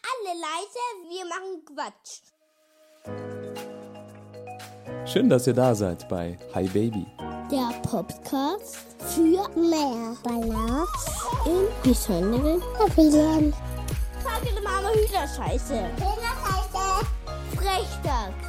Alle leise, wir machen Quatsch. Schön, dass ihr da seid bei Hi Baby. Der Podcast für mehr Balance in besonderen Familien. Frage der Mama Hühnerscheiße. Frechdachs.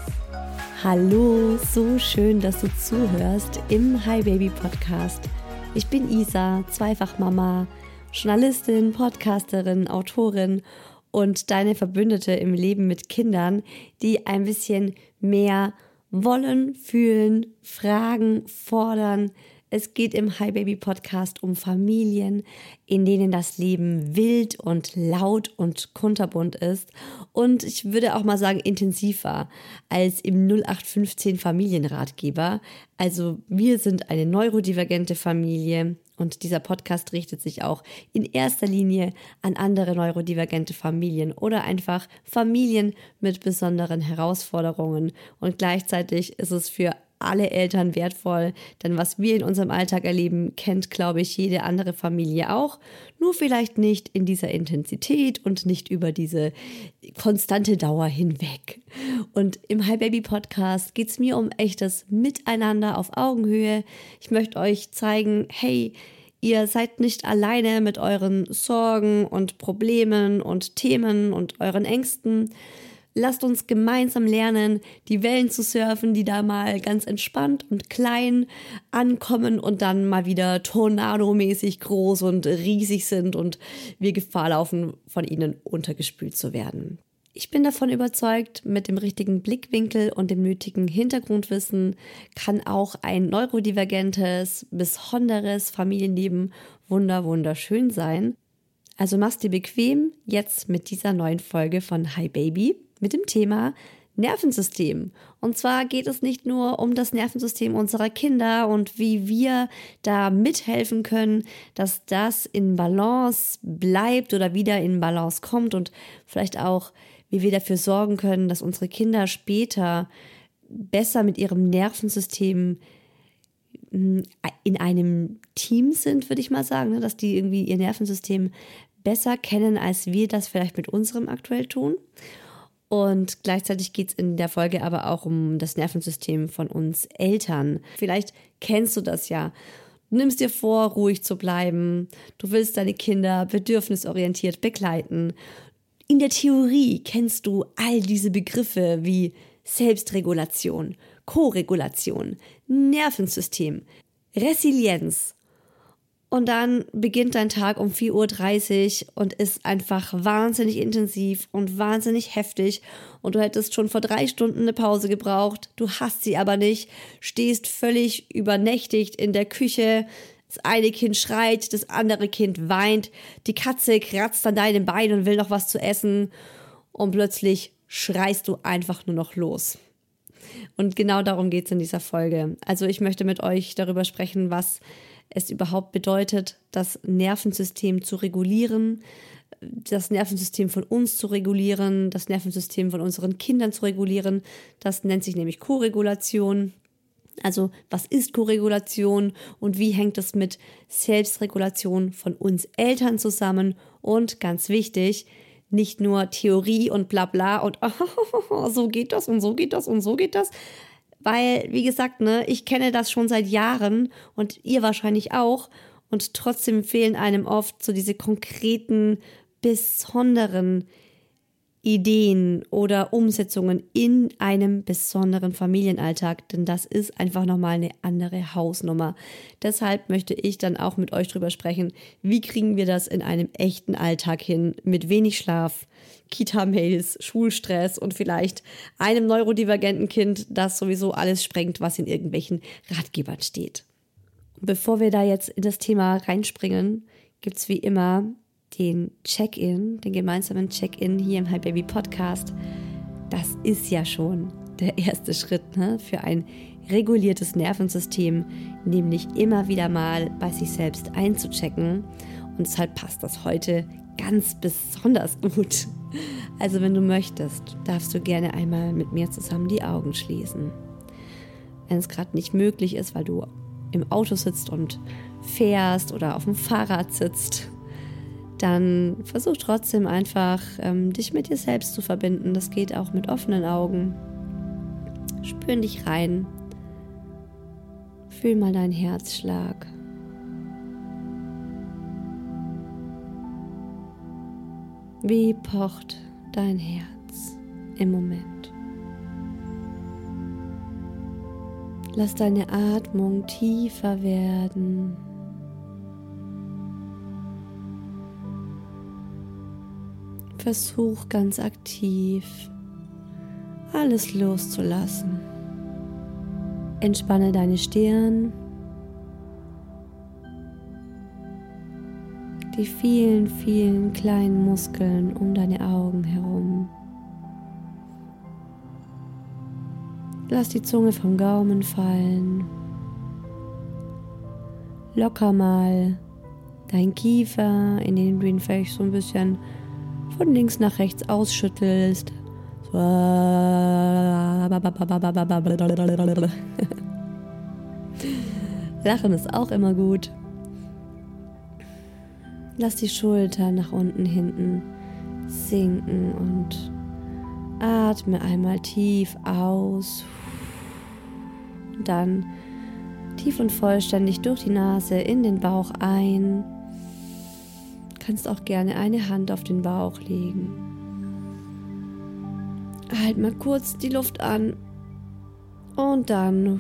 Hallo, so schön, dass du zuhörst im Hi Baby Podcast. Ich bin Isa, Zweifachmama, Journalistin, Podcasterin, Autorin und deine Verbündete im Leben mit Kindern, die ein bisschen mehr wollen, fühlen, fragen, fordern. Es geht im Hi Baby Podcast um Familien, in denen das Leben wild und laut und kunterbunt ist. Und ich würde auch mal sagen intensiver als im 0815 Familienratgeber. Also wir sind eine neurodivergente Familie. Und dieser Podcast richtet sich auch in erster Linie an andere neurodivergente Familien oder einfach Familien mit besonderen Herausforderungen. Und gleichzeitig ist es für alle Eltern wertvoll, denn was wir in unserem Alltag erleben, kennt, glaube ich, jede andere Familie auch. Nur vielleicht nicht in dieser Intensität und nicht über diese konstante Dauer hinweg. Und im Hi Baby Podcast geht es mir um echtes Miteinander auf Augenhöhe. Ich möchte euch zeigen, hey, ihr seid nicht alleine mit euren Sorgen und Problemen und Themen und euren Ängsten. Lasst uns gemeinsam lernen, die Wellen zu surfen, die da mal ganz entspannt und klein ankommen und dann mal wieder tornadomäßig groß und riesig sind und wir Gefahr laufen, von ihnen untergespült zu werden. Ich bin davon überzeugt, mit dem richtigen Blickwinkel und dem nötigen Hintergrundwissen kann auch ein neurodivergentes, besonderes Familienleben wunderschön sein. Also mach's dir bequem jetzt mit dieser neuen Folge von Hi Baby mit dem Thema Nervensystem. Und zwar geht es nicht nur um das Nervensystem unserer Kinder und wie wir da mithelfen können, dass das in Balance bleibt oder wieder in Balance kommt und vielleicht auch, wie wir dafür sorgen können, dass unsere Kinder später besser mit ihrem Nervensystem in einem Team sind, würde ich mal sagen, dass die irgendwie ihr Nervensystem besser kennen, als wir das vielleicht mit unserem aktuell tun. Und gleichzeitig geht es in der Folge aber auch um das Nervensystem von uns Eltern. Vielleicht kennst du das ja. Du nimmst dir vor, ruhig zu bleiben. Du willst deine Kinder bedürfnisorientiert begleiten. In der Theorie kennst du all diese Begriffe wie Selbstregulation, Koregulation, Nervensystem, Resilienz. Und dann beginnt dein Tag um 4:30 Uhr und ist einfach wahnsinnig intensiv und wahnsinnig heftig. Und du hättest schon vor 3 Stunden eine Pause gebraucht. Du hast sie aber nicht, stehst völlig übernächtigt in der Küche. Das eine Kind schreit, das andere Kind weint. Die Katze kratzt an deinem Bein und will noch was zu essen. Und plötzlich schreist du einfach nur noch los. Und genau darum geht es in dieser Folge. Also ich möchte mit euch darüber sprechen, was es überhaupt bedeutet, das Nervensystem zu regulieren, das Nervensystem von uns zu regulieren, das Nervensystem von unseren Kindern zu regulieren. Das nennt sich nämlich Koregulation. Also was ist Koregulation und wie hängt es mit Selbstregulation von uns Eltern zusammen? Und ganz wichtig, nicht nur Theorie und bla bla und so geht das und so geht das und so geht das. Weil, wie gesagt, ich kenne das schon seit Jahren und ihr wahrscheinlich auch. Und trotzdem fehlen einem oft so diese konkreten, besonderen Ideen oder Umsetzungen in einem besonderen Familienalltag. Denn das ist einfach nochmal eine andere Hausnummer. Deshalb möchte ich dann auch mit euch drüber sprechen, wie kriegen wir das in einem echten Alltag hin, mit wenig Schlaf, Kita-Mails, Schulstress und vielleicht einem neurodivergenten Kind, das sowieso alles sprengt, was in irgendwelchen Ratgebern steht. Bevor wir da jetzt in das Thema reinspringen, gibt es wie immer den Check-in, den gemeinsamen Check-in hier im Hi Baby Podcast. Das ist ja schon der erste Schritt für ein reguliertes Nervensystem, nämlich immer wieder mal bei sich selbst einzuchecken. Und deshalb passt das heute ganz besonders gut. Also wenn du möchtest, darfst du gerne einmal mit mir zusammen die Augen schließen. Wenn es gerade nicht möglich ist, weil du im Auto sitzt und fährst oder auf dem Fahrrad sitzt, dann versuch trotzdem einfach, dich mit dir selbst zu verbinden. Das geht auch mit offenen Augen. Spür in dich rein. Fühl mal deinen Herzschlag. Wie pocht dein Herz im Moment? Lass deine Atmung tiefer werden. Versuch ganz aktiv, alles loszulassen. Entspanne deine Stirn, die vielen, vielen kleinen Muskeln um deine Augen herum. Lass die Zunge vom Gaumen fallen. Locker mal dein Kiefer, in den du ihn vielleicht so ein bisschen von links nach rechts ausschüttelst. So. Lachen ist auch immer gut. Lass die Schultern nach unten, hinten sinken und atme einmal tief aus. Dann tief und vollständig durch die Nase in den Bauch ein. Du kannst auch gerne eine Hand auf den Bauch legen. Halt mal kurz die Luft an und dann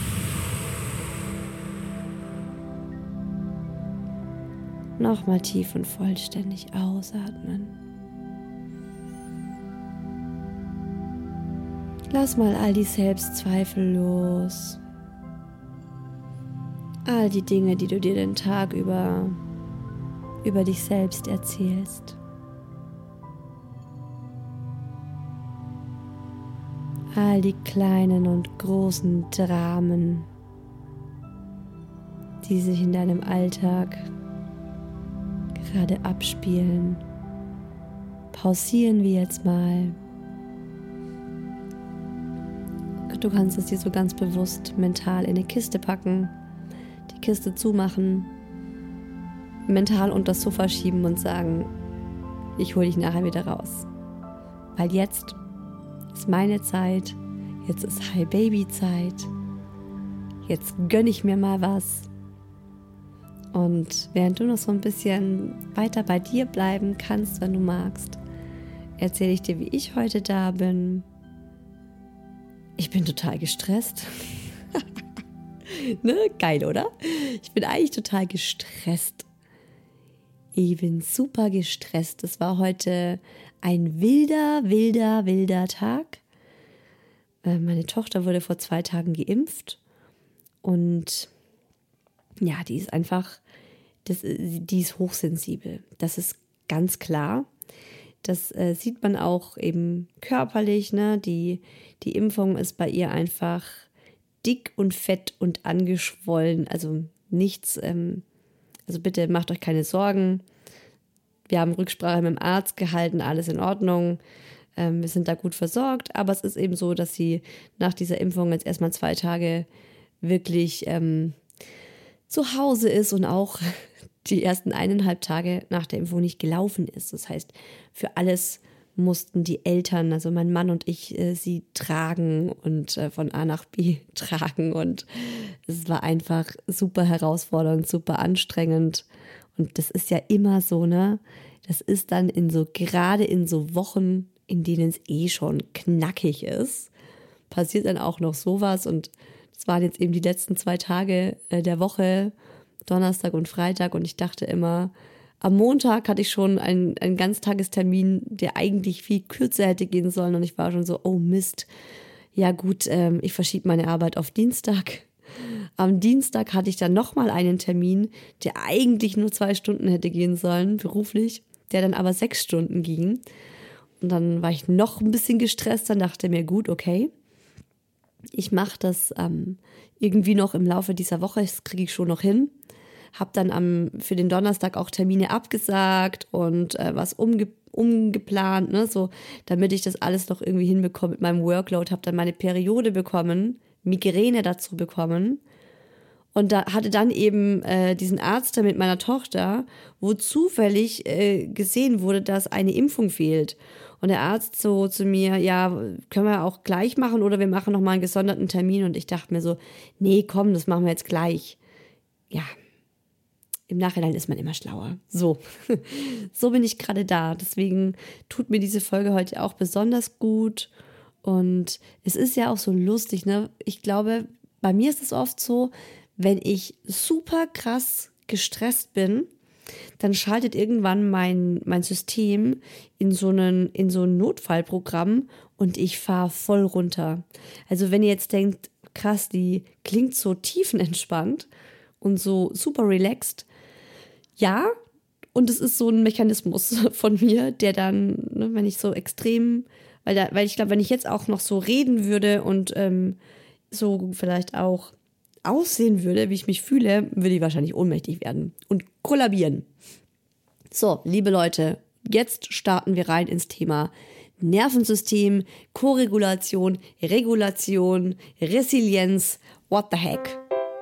nochmal tief und vollständig ausatmen. Lass mal all die Selbstzweifel los. All die Dinge, die du dir den Tag über dich selbst erzählst. All die kleinen und großen Dramen, die sich in deinem Alltag gerade abspielen. Pausieren wir jetzt mal. Du kannst es dir so ganz bewusst mental in eine Kiste packen, die Kiste zumachen, mental unter das Sofa schieben und sagen, ich hole dich nachher wieder raus. Weil jetzt ist meine Zeit, jetzt ist Hi Baby Zeit, jetzt gönne ich mir mal was. Und während du noch so ein bisschen weiter bei dir bleiben kannst, wenn du magst, erzähle ich dir, wie ich heute da bin. Ich bin total gestresst. Ne? Geil, oder? Ich bin eigentlich total gestresst. Ich bin super gestresst. Es war heute ein wilder Tag. Meine Tochter wurde vor 2 Tagen geimpft. Und ja, die ist einfach, die ist hochsensibel. Das ist ganz klar. Das sieht man auch eben körperlich, ne? Die Impfung ist bei ihr einfach dick und fett und angeschwollen. Also nichts, also bitte macht euch keine Sorgen. Wir haben Rücksprache mit dem Arzt gehalten, alles in Ordnung. Wir sind da gut versorgt. Aber es ist eben so, dass sie nach dieser Impfung jetzt erstmal 2 Tage wirklich zu Hause ist und auch die ersten 1,5 Tage nach der Impfung nicht gelaufen ist. Das heißt, für alles mussten die Eltern, also mein Mann und ich, sie tragen und von A nach B tragen. Und es war einfach super herausfordernd, super anstrengend. Und das ist ja immer so, ne? Das ist dann gerade in so Wochen, in denen es schon knackig ist, passiert dann auch noch sowas. Und das waren jetzt eben die letzten 2 Tage der Woche, Donnerstag und Freitag, und ich dachte immer, am Montag hatte ich schon einen Ganztagestermin, der eigentlich viel kürzer hätte gehen sollen, und ich war schon so, oh Mist, ja gut, ich verschiebe meine Arbeit auf Dienstag. Am Dienstag hatte ich dann nochmal einen Termin, der eigentlich nur 2 Stunden hätte gehen sollen, beruflich, der dann aber 6 Stunden ging. Und dann war ich noch ein bisschen gestresst, dann dachte mir, gut, okay, ich mache das irgendwie noch im Laufe dieser Woche, das kriege ich schon noch hin. Habe dann für den Donnerstag auch Termine abgesagt und was umgeplant, ne, so, damit ich das alles noch irgendwie hinbekomme mit meinem Workload. Habe dann meine Periode bekommen, Migräne dazu bekommen. Und da hatte dann eben diesen Arzt da mit meiner Tochter, wo zufällig gesehen wurde, dass eine Impfung fehlt. Und der Arzt so zu mir, ja, können wir auch gleich machen oder wir machen nochmal einen gesonderten Termin. Und ich dachte mir so, nee, komm, das machen wir jetzt gleich. Ja, im Nachhinein ist man immer schlauer. So bin ich gerade da. Deswegen tut mir diese Folge heute auch besonders gut. Und es ist ja auch so lustig, ne? Ich glaube, bei mir ist es oft so, wenn ich super krass gestresst bin, dann schaltet irgendwann mein System in so ein Notfallprogramm und ich fahre voll runter. Also wenn ihr jetzt denkt, krass, die klingt so tiefenentspannt und so super relaxed, ja, und es ist so ein Mechanismus von mir, der dann, ne, wenn ich so extrem, weil ich glaube, wenn ich jetzt auch noch so reden würde und so vielleicht auch aussehen würde, wie ich mich fühle, würde ich wahrscheinlich ohnmächtig werden und kollabieren. So, liebe Leute, jetzt starten wir rein ins Thema Nervensystem, Koregulation, Regulation, Resilienz, what the heck.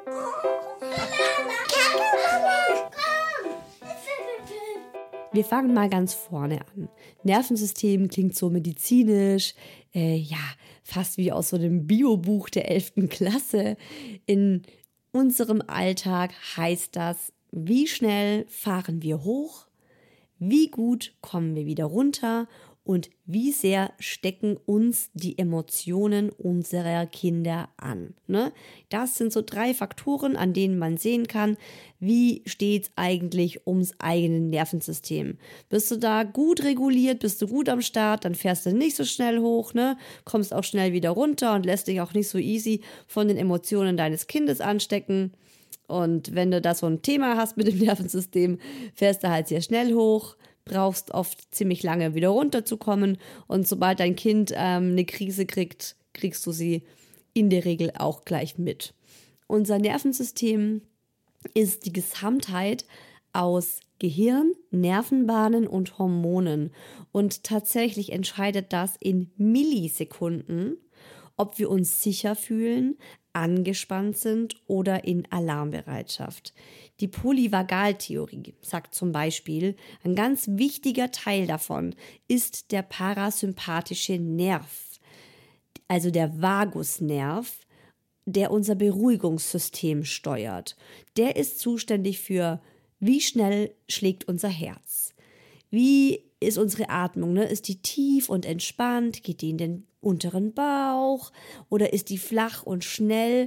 Wir fangen mal ganz vorne an. Nervensystem klingt so medizinisch, fast wie aus so einem Biobuch der 11. Klasse. In unserem Alltag heißt das, wie schnell fahren wir hoch, wie gut kommen wir wieder runter und wie sehr stecken uns die Emotionen unserer Kinder an. Ne? Das sind so 3 Faktoren, an denen man sehen kann, wie steht es eigentlich ums eigene Nervensystem. Bist du da gut reguliert, bist du gut am Start, dann fährst du nicht so schnell hoch, ne? Kommst auch schnell wieder runter und lässt dich auch nicht so easy von den Emotionen deines Kindes anstecken. Und wenn du da so ein Thema hast mit dem Nervensystem, fährst du halt sehr schnell hoch, brauchst oft ziemlich lange wieder runterzukommen und sobald dein Kind eine Krise kriegt, kriegst du sie in der Regel auch gleich mit. Unser Nervensystem ist die Gesamtheit aus Gehirn, Nervenbahnen und Hormonen und tatsächlich entscheidet das in Millisekunden, ob wir uns sicher fühlen, angespannt sind oder in Alarmbereitschaft. Die Polyvagaltheorie sagt zum Beispiel, ein ganz wichtiger Teil davon ist der parasympathische Nerv, also der Vagusnerv, der unser Beruhigungssystem steuert. Der ist zuständig für, wie schnell schlägt unser Herz, wie ist unsere Atmung, ne? Ist die tief und entspannt, geht die in den unteren Bauch oder ist die flach und schnell?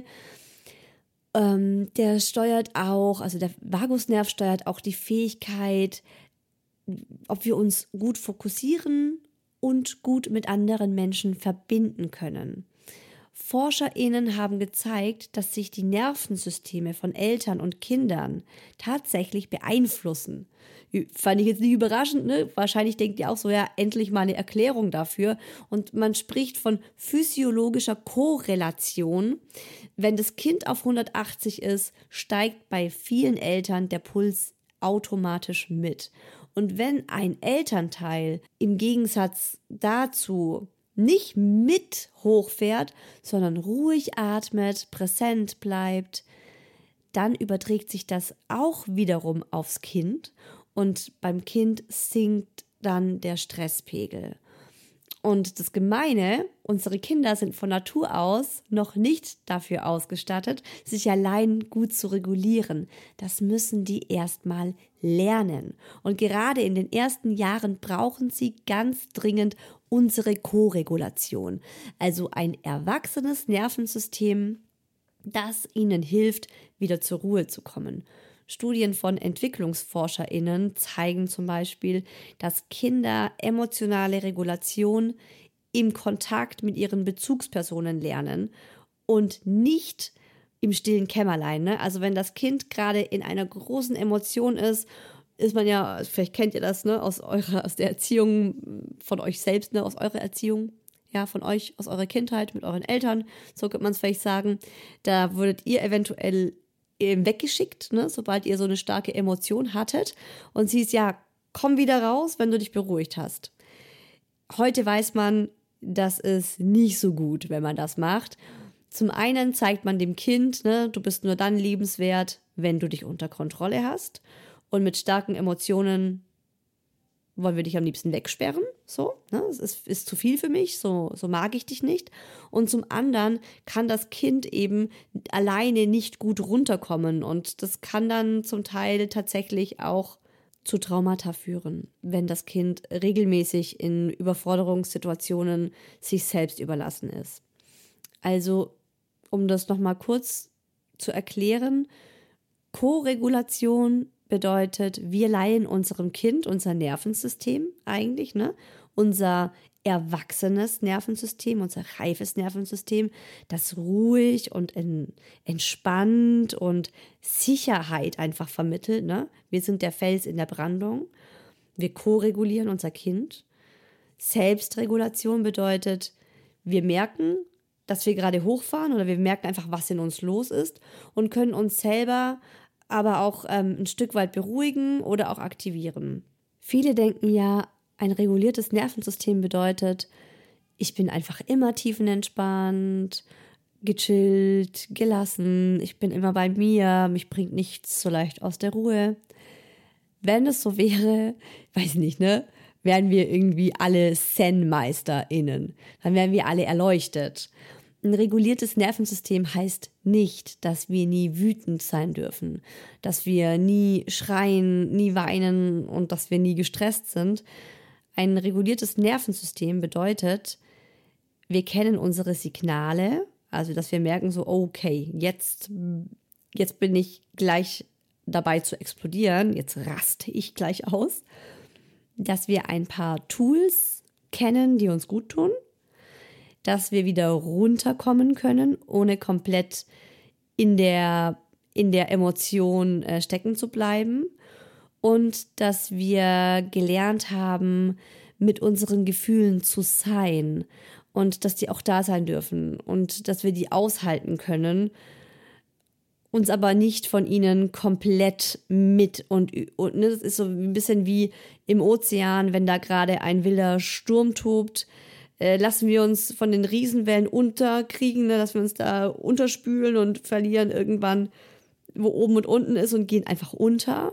Der steuert auch, also der Vagusnerv steuert auch die Fähigkeit, ob wir uns gut fokussieren und gut mit anderen Menschen verbinden können. ForscherInnen haben gezeigt, dass sich die Nervensysteme von Eltern und Kindern tatsächlich beeinflussen. Fand ich jetzt nicht überraschend, ne? Wahrscheinlich denkt ihr auch so, ja, endlich mal eine Erklärung dafür. Und man spricht von physiologischer Korrelation. Wenn das Kind auf 180 ist, steigt bei vielen Eltern der Puls automatisch mit. Und wenn ein Elternteil im Gegensatz dazu nicht mit hochfährt, sondern ruhig atmet, präsent bleibt, dann überträgt sich das auch wiederum aufs Kind und beim Kind sinkt dann der Stresspegel. Und das Gemeine, unsere Kinder sind von Natur aus noch nicht dafür ausgestattet, sich allein gut zu regulieren. Das müssen die erstmal lernen. Und gerade in den ersten Jahren brauchen sie ganz dringend unsere Koregulation. Also ein erwachsenes Nervensystem, das ihnen hilft, wieder zur Ruhe zu kommen. Studien von EntwicklungsforscherInnen zeigen zum Beispiel, dass Kinder emotionale Regulation im Kontakt mit ihren Bezugspersonen lernen und nicht im stillen Kämmerlein. Ne? Also wenn das Kind gerade in einer großen Emotion ist man ja, vielleicht kennt ihr das, ne, aus der Erziehung von euch selbst, ne, aus eurer Erziehung, ja, von euch, aus eurer Kindheit mit euren Eltern, so könnte man es vielleicht sagen. Da wurdet ihr eventuell weggeschickt, ne, sobald ihr so eine starke Emotion hattet und sie ist, ja, komm wieder raus, wenn du dich beruhigt hast. Heute weiß man, das ist nicht so gut, wenn man das macht. Zum einen zeigt man dem Kind, ne, du bist nur dann liebenswert, wenn du dich unter Kontrolle hast. Und mit starken Emotionen wollen wir dich am liebsten wegsperren. So, ne, es ist zu viel für mich, so mag ich dich nicht. Und zum anderen kann das Kind eben alleine nicht gut runterkommen. Und das kann dann zum Teil tatsächlich auch zu Traumata führen, wenn das Kind regelmäßig in Überforderungssituationen sich selbst überlassen ist. Also, um das nochmal kurz zu erklären, Koregulation bedeutet, wir leihen unserem Kind unser Nervensystem eigentlich, ne? Unser erwachsenes Nervensystem, unser reifes Nervensystem, das ruhig und entspannt und Sicherheit einfach vermittelt, ne? Wir sind der Fels in der Brandung. Wir koregulieren unser Kind. Selbstregulation bedeutet, wir merken, dass wir gerade hochfahren oder wir merken einfach, was in uns los ist und können uns selber aber auch ein Stück weit beruhigen oder auch aktivieren. Viele denken ja, ein reguliertes Nervensystem bedeutet, ich bin einfach immer tiefenentspannt, gechillt, gelassen, ich bin immer bei mir, mich bringt nichts so leicht aus der Ruhe. Wenn es so wäre, weiß ich nicht, ne, wären wir irgendwie alle Zen-MeisterInnen. Dann wären wir alle erleuchtet. Ein reguliertes Nervensystem heißt nicht, dass wir nie wütend sein dürfen, dass wir nie schreien, nie weinen und dass wir nie gestresst sind. Ein reguliertes Nervensystem bedeutet, wir kennen unsere Signale, also dass wir merken so, okay, jetzt bin ich gleich dabei zu explodieren, jetzt raste ich gleich aus, dass wir ein paar Tools kennen, die uns gut tun, dass wir wieder runterkommen können, ohne komplett in der Emotion stecken zu bleiben und dass wir gelernt haben, mit unseren Gefühlen zu sein und dass die auch da sein dürfen und dass wir die aushalten können, uns aber nicht von ihnen komplett mit und ne, das ist so ein bisschen wie im Ozean, wenn da gerade ein wilder Sturm tobt, lassen wir uns von den Riesenwellen unterkriegen, ne, dass wir uns da unterspülen und verlieren irgendwann, wo oben und unten ist und gehen einfach unter?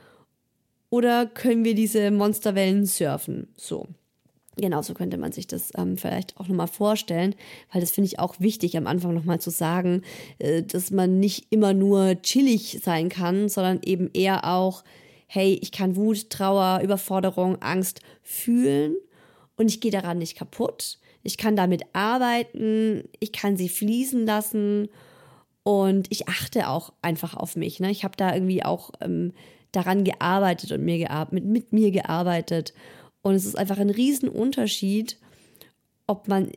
Oder können wir diese Monsterwellen surfen? So. Genauso könnte man sich das vielleicht auch nochmal vorstellen, weil das finde ich auch wichtig am Anfang nochmal zu sagen, dass man nicht immer nur chillig sein kann, sondern eben eher auch, hey, ich kann Wut, Trauer, Überforderung, Angst fühlen und ich gehe daran nicht kaputt. Ich kann damit arbeiten, ich kann sie fließen lassen und ich achte auch einfach auf mich. Ne? Ich habe da irgendwie auch daran gearbeitet und mit mir gearbeitet. Und es ist einfach ein Riesenunterschied, ob man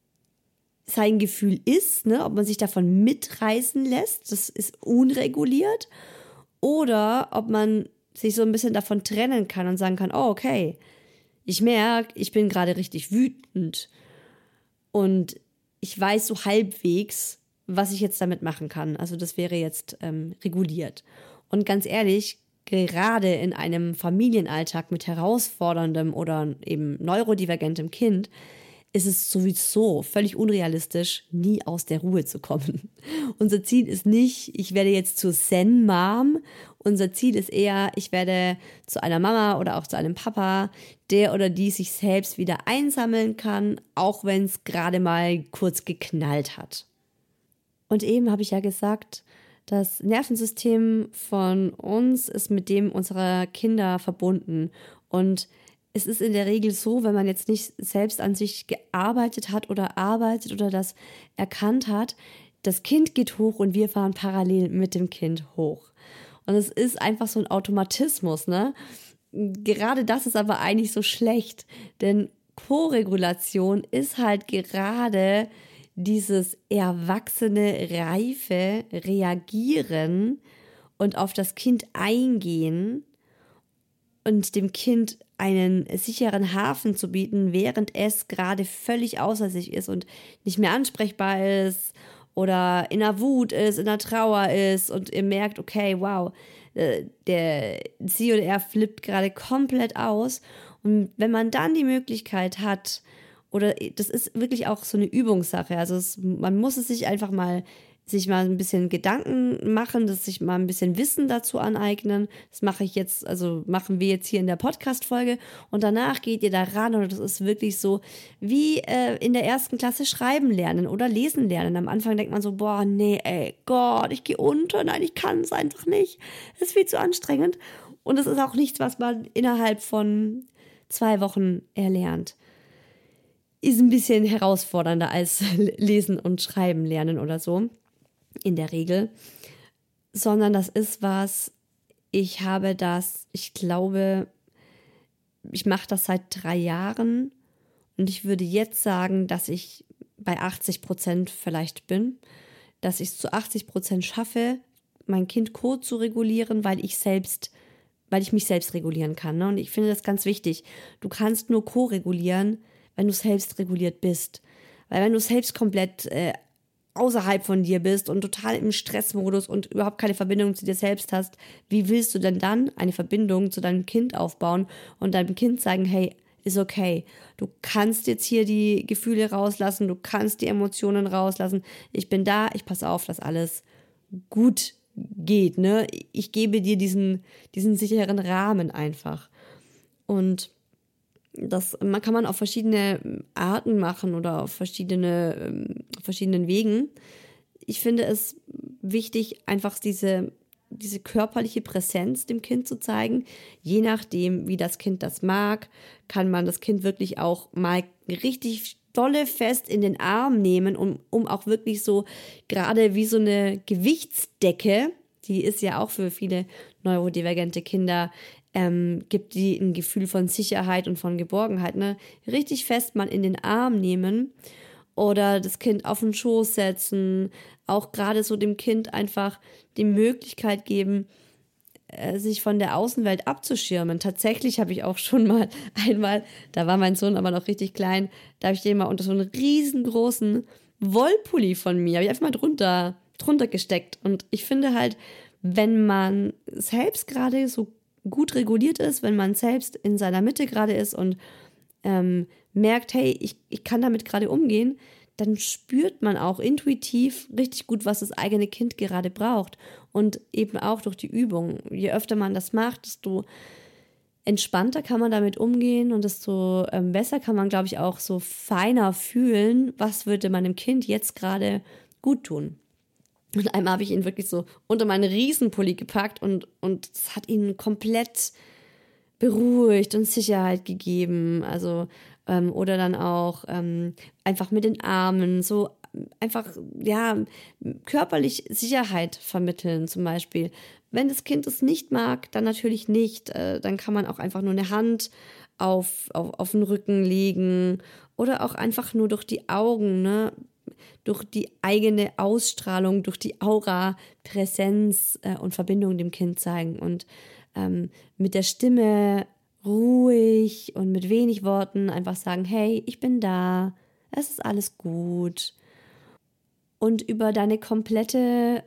sein Gefühl ist, ne, ob man sich davon mitreißen lässt, das ist unreguliert, oder ob man sich so ein bisschen davon trennen kann und sagen kann, oh, okay, ich merke, ich bin gerade richtig wütend und ich weiß so halbwegs, was ich jetzt damit machen kann. Also das wäre jetzt reguliert. Und ganz ehrlich, gerade in einem Familienalltag mit herausforderndem oder eben neurodivergentem Kind ist es sowieso völlig unrealistisch, nie aus der Ruhe zu kommen. Unser Ziel ist nicht, ich werde jetzt zur Zen-Mom. Unser Ziel ist eher, ich werde zu einer Mama oder auch zu einem Papa, der oder die sich selbst wieder einsammeln kann, auch wenn es gerade mal kurz geknallt hat. Und eben habe ich ja gesagt, das Nervensystem von uns ist mit dem unserer Kinder verbunden. Und es ist in der Regel so, wenn man jetzt nicht selbst an sich gearbeitet hat oder arbeitet oder das erkannt hat, das Kind geht hoch und wir fahren parallel mit dem Kind hoch. Und es ist einfach so ein Automatismus, ne? Gerade das ist aber eigentlich so schlecht, denn Koregulation ist halt gerade dieses erwachsene, reife Reagieren und auf das Kind eingehen und dem Kind einen sicheren Hafen zu bieten, während es gerade völlig außer sich ist und nicht mehr ansprechbar ist oder in der Wut ist, in der Trauer ist und ihr merkt, okay, wow, sie oder er flippt gerade komplett aus. Und wenn man dann die Möglichkeit hat oder das ist wirklich auch so eine Übungssache. Also man muss es sich einfach mal ein bisschen Gedanken machen, sich mal ein bisschen Wissen dazu aneignen. Das machen wir jetzt hier in der Podcast-Folge und danach geht ihr da ran und das ist wirklich so wie in der 1. Klasse schreiben lernen oder lesen lernen. Am Anfang denkt man so, boah, nee, ey, Gott, ich gehe unter, nein, ich kann es einfach nicht. Das ist viel zu anstrengend und es ist auch nichts, was man innerhalb von 2 Wochen erlernt. Ist ein bisschen herausfordernder als Lesen und Schreiben lernen oder so. In der Regel, sondern das ist ich glaube, ich mache das seit 3 Jahren und ich würde jetzt sagen, dass ich bei 80% vielleicht bin, dass ich es zu 80% schaffe, mein Kind zu regulieren, weil ich mich selbst regulieren kann. Ne? Und ich finde das ganz wichtig. Du kannst nur co-regulieren, wenn du selbst reguliert bist. Weil wenn du selbst komplett außerhalb von dir bist und total im Stressmodus und überhaupt keine Verbindung zu dir selbst hast, wie willst du denn dann eine Verbindung zu deinem Kind aufbauen und deinem Kind sagen, hey, ist okay, du kannst jetzt hier die Gefühle rauslassen, du kannst die Emotionen rauslassen, ich bin da, ich passe auf, dass alles gut geht, ne? Ich gebe dir diesen sicheren Rahmen einfach. Und das kann man auf verschiedene Arten machen oder auf verschiedenen Wegen. Ich finde es wichtig, einfach diese körperliche Präsenz dem Kind zu zeigen. Je nachdem, wie das Kind das mag, kann man das Kind wirklich auch mal richtig dolle fest in den Arm nehmen, um auch wirklich so gerade wie so eine Gewichtsdecke, die ist ja auch für viele neurodivergente Kinder, gibt die ein Gefühl von Sicherheit und von Geborgenheit, ne? Richtig fest mal in den Arm nehmen oder das Kind auf den Schoß setzen, auch gerade so dem Kind einfach die Möglichkeit geben, sich von der Außenwelt abzuschirmen. Tatsächlich habe ich auch schon mal einmal, da war mein Sohn aber noch richtig klein, da habe ich den mal unter so einen riesengroßen Wollpulli von mir, habe ich einfach mal drunter gesteckt. Und ich finde halt, wenn man selbst gerade so gut reguliert ist, wenn man selbst in seiner Mitte gerade ist und merkt, hey, ich kann damit gerade umgehen, dann spürt man auch intuitiv richtig gut, was das eigene Kind gerade braucht. Und eben auch durch die Übung. Je öfter man das macht, desto entspannter kann man damit umgehen und desto besser kann man, glaube ich, auch so feiner fühlen, was würde meinem Kind jetzt gerade gut tun. Und einmal habe ich ihn wirklich so unter meinen Riesenpulli gepackt und es hat ihn komplett beruhigt und Sicherheit gegeben. Also, oder dann auch einfach mit den Armen so einfach, ja, körperlich Sicherheit vermitteln zum Beispiel. Wenn das Kind es nicht mag, dann natürlich nicht. Dann kann man auch einfach nur eine Hand auf den Rücken legen oder auch einfach nur durch die Augen, ne? Durch die eigene Ausstrahlung, durch die Aura, Präsenz und Verbindung dem Kind zeigen und mit der Stimme ruhig und mit wenig Worten einfach sagen, hey, ich bin da, es ist alles gut. Und über deine komplette,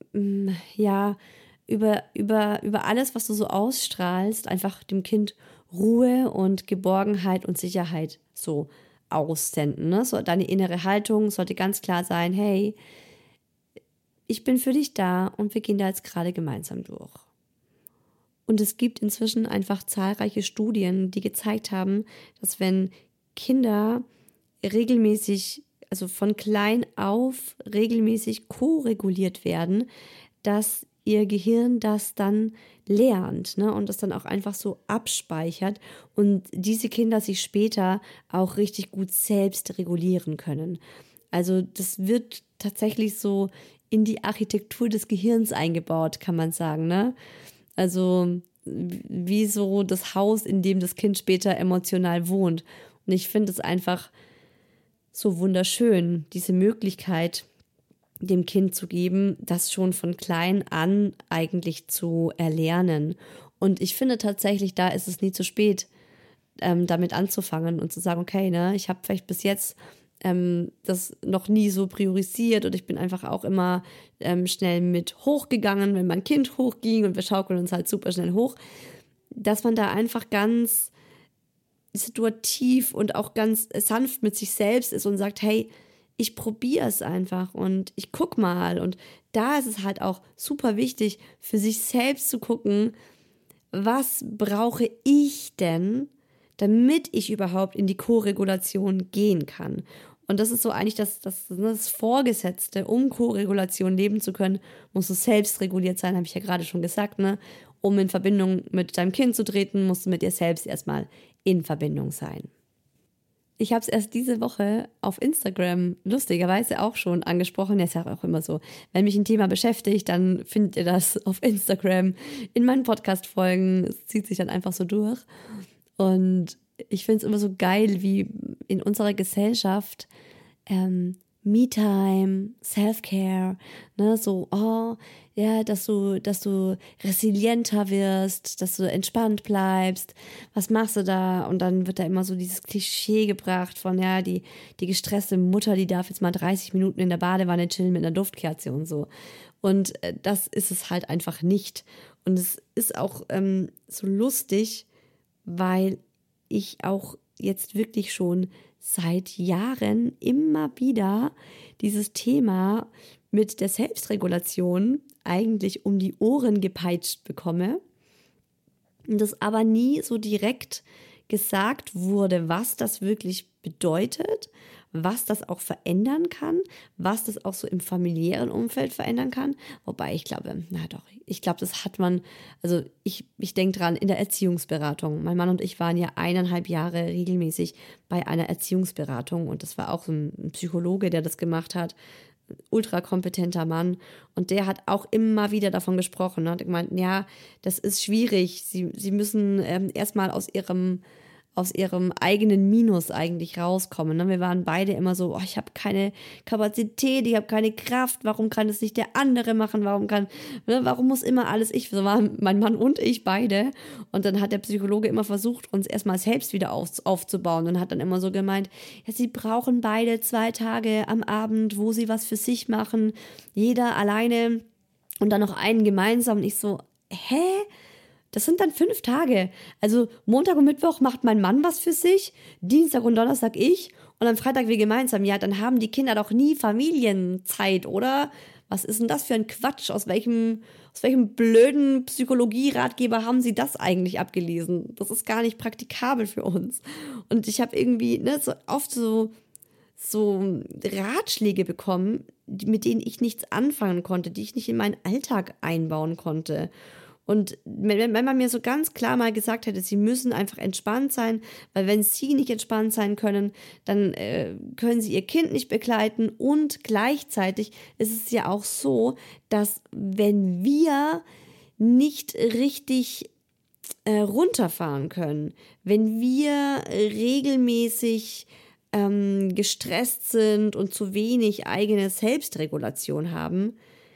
über alles, was du so ausstrahlst, einfach dem Kind Ruhe und Geborgenheit und Sicherheit so aussenden. Ne? So, deine innere Haltung sollte ganz klar sein, hey, ich bin für dich da und wir gehen da jetzt gerade gemeinsam durch. Und es gibt inzwischen einfach zahlreiche Studien, die gezeigt haben, dass wenn Kinder regelmäßig, also von klein auf regelmäßig ko-reguliert werden, dass ihr Gehirn das dann lernt, ne, und das dann auch einfach so abspeichert und diese Kinder sich später auch richtig gut selbst regulieren können. Also das wird tatsächlich so in die Architektur des Gehirns eingebaut, kann man sagen, ne? Also wie so das Haus, in dem das Kind später emotional wohnt. Und ich finde es einfach so wunderschön, diese Möglichkeit dem Kind zu geben, das schon von klein an eigentlich zu erlernen. Und ich finde tatsächlich, da ist es nie zu spät, damit anzufangen und zu sagen, okay, ne, ich habe vielleicht bis jetzt das noch nie so priorisiert und ich bin einfach auch immer schnell mit hochgegangen, wenn mein Kind hochging und wir schaukeln uns halt super schnell hoch, dass man da einfach ganz situativ und auch ganz sanft mit sich selbst ist und sagt, hey, ich probiere es einfach und ich guck mal. Und da ist es halt auch super wichtig, für sich selbst zu gucken, was brauche ich denn, damit ich überhaupt in die Co-Regulation gehen kann. Und das ist so eigentlich das Vorgesetzte, um Co-Regulation leben zu können, musst du selbst reguliert sein, habe ich ja gerade schon gesagt, ne? Um in Verbindung mit deinem Kind zu treten, musst du mit dir selbst erstmal in Verbindung sein. Ich habe es erst diese Woche auf Instagram lustigerweise auch schon angesprochen. Das ist ja auch immer so, wenn mich ein Thema beschäftigt, dann findet ihr das auf Instagram in meinen Podcast-Folgen. Es zieht sich dann einfach so durch. Und ich finde es immer so geil, wie in unserer Gesellschaft Me-Time, Self-Care, ne, so, oh, ja, dass du resilienter wirst, dass du entspannt bleibst, was machst du da? Und dann wird da immer so dieses Klischee gebracht von, ja, die gestresste Mutter, die darf jetzt mal 30 Minuten in der Badewanne chillen mit einer Duftkerze und so. Und das ist es halt einfach nicht. Und es ist auch so lustig, weil ich auch jetzt wirklich schon seit Jahren immer wieder dieses Thema mit der Selbstregulation eigentlich um die Ohren gepeitscht bekomme und das aber nie so direkt gesagt wurde, was das wirklich bedeutet, was das auch verändern kann, was das auch so im familiären Umfeld verändern kann. Wobei ich glaube, das hat man, also ich denke dran, in der Erziehungsberatung. Mein Mann und ich waren ja 1,5 Jahre regelmäßig bei einer Erziehungsberatung und das war auch so ein Psychologe, der das gemacht hat, ultra kompetenter Mann und der hat auch immer wieder davon gesprochen, ne? Hat gemeint, ja, das ist schwierig, sie müssen erstmal aus ihrem eigenen Minus eigentlich rauskommen. Ne? Wir waren beide immer so, ich habe keine Kapazität, ich habe keine Kraft, warum kann es nicht der andere machen, warum muss immer alles ich, so waren mein Mann und ich beide. Und dann hat der Psychologe immer versucht, uns erstmal selbst wieder aufzubauen und hat dann immer so gemeint, ja, sie brauchen beide 2 Tage am Abend, wo sie was für sich machen, jeder alleine und dann noch einen gemeinsam. Und ich so, hä? Das sind dann 5 Tage. Also Montag und Mittwoch macht mein Mann was für sich, Dienstag und Donnerstag ich und am Freitag wir gemeinsam. Ja, dann haben die Kinder doch nie Familienzeit, oder? Was ist denn das für ein Quatsch? Aus welchem blöden Psychologie-Ratgeber haben sie das eigentlich abgelesen? Das ist gar nicht praktikabel für uns. Und ich habe irgendwie so oft so Ratschläge bekommen, mit denen ich nichts anfangen konnte, die ich nicht in meinen Alltag einbauen konnte. Und wenn man mir so ganz klar mal gesagt hätte, sie müssen einfach entspannt sein, weil wenn sie nicht entspannt sein können, dann können sie ihr Kind nicht begleiten und gleichzeitig ist es ja auch so, dass wenn wir nicht richtig runterfahren können, wenn wir regelmäßig gestresst sind und zu wenig eigene Selbstregulation haben,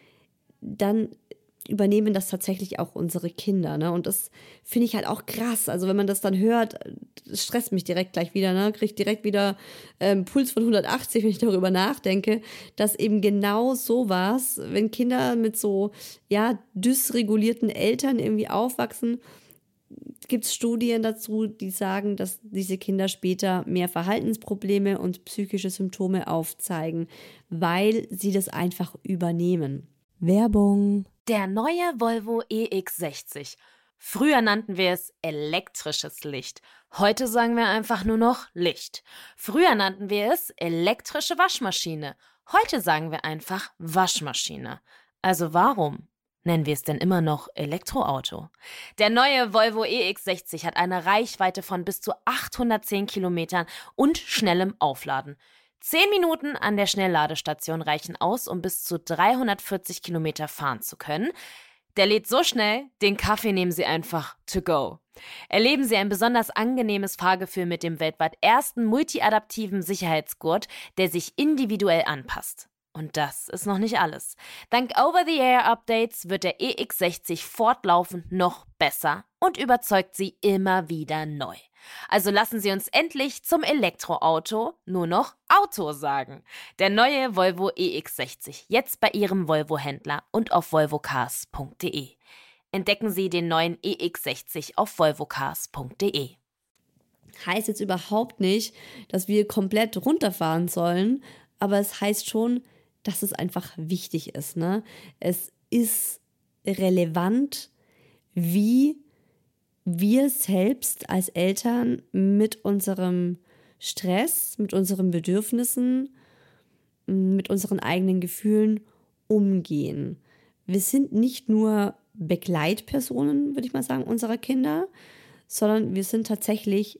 dann übernehmen das tatsächlich auch unsere Kinder, ne? Und das finde ich halt auch krass. Also wenn man das dann hört, das stresst mich direkt gleich wieder, ne? Kriege direkt wieder Puls von 180, wenn ich darüber nachdenke, dass eben genau sowas, wenn Kinder mit so, ja, dysregulierten Eltern irgendwie aufwachsen, gibt es Studien dazu, die sagen, dass diese Kinder später mehr Verhaltensprobleme und psychische Symptome aufzeigen, weil sie das einfach übernehmen. Werbung. Der neue Volvo EX60. Früher nannten wir es elektrisches Licht. Heute sagen wir einfach nur noch Licht. Früher nannten wir es elektrische Waschmaschine. Heute sagen wir einfach Waschmaschine. Also warum nennen wir es denn immer noch Elektroauto? Der neue Volvo EX60 hat eine Reichweite von bis zu 810 Kilometern und schnellem Aufladen. 10 Minuten an der Schnellladestation reichen aus, um bis zu 340 Kilometer fahren zu können. Der lädt so schnell, den Kaffee nehmen Sie einfach to go. Erleben Sie ein besonders angenehmes Fahrgefühl mit dem weltweit ersten multiadaptiven Sicherheitsgurt, der sich individuell anpasst. Und das ist noch nicht alles. Dank Over-the-Air-Updates wird der EX60 fortlaufend noch besser und überzeugt Sie immer wieder neu. Also lassen Sie uns endlich zum Elektroauto nur noch Auto sagen. Der neue Volvo EX60, jetzt bei Ihrem Volvo-Händler und auf volvocars.de. Entdecken Sie den neuen EX60 auf volvocars.de. Heißt jetzt überhaupt nicht, dass wir komplett runterfahren sollen, aber es heißt schon, dass es einfach wichtig ist, ne? Es ist relevant, wie wir selbst als Eltern mit unserem Stress, mit unseren Bedürfnissen, mit unseren eigenen Gefühlen umgehen. Wir sind nicht nur Begleitpersonen, würde ich mal sagen, unserer Kinder, sondern wir sind tatsächlich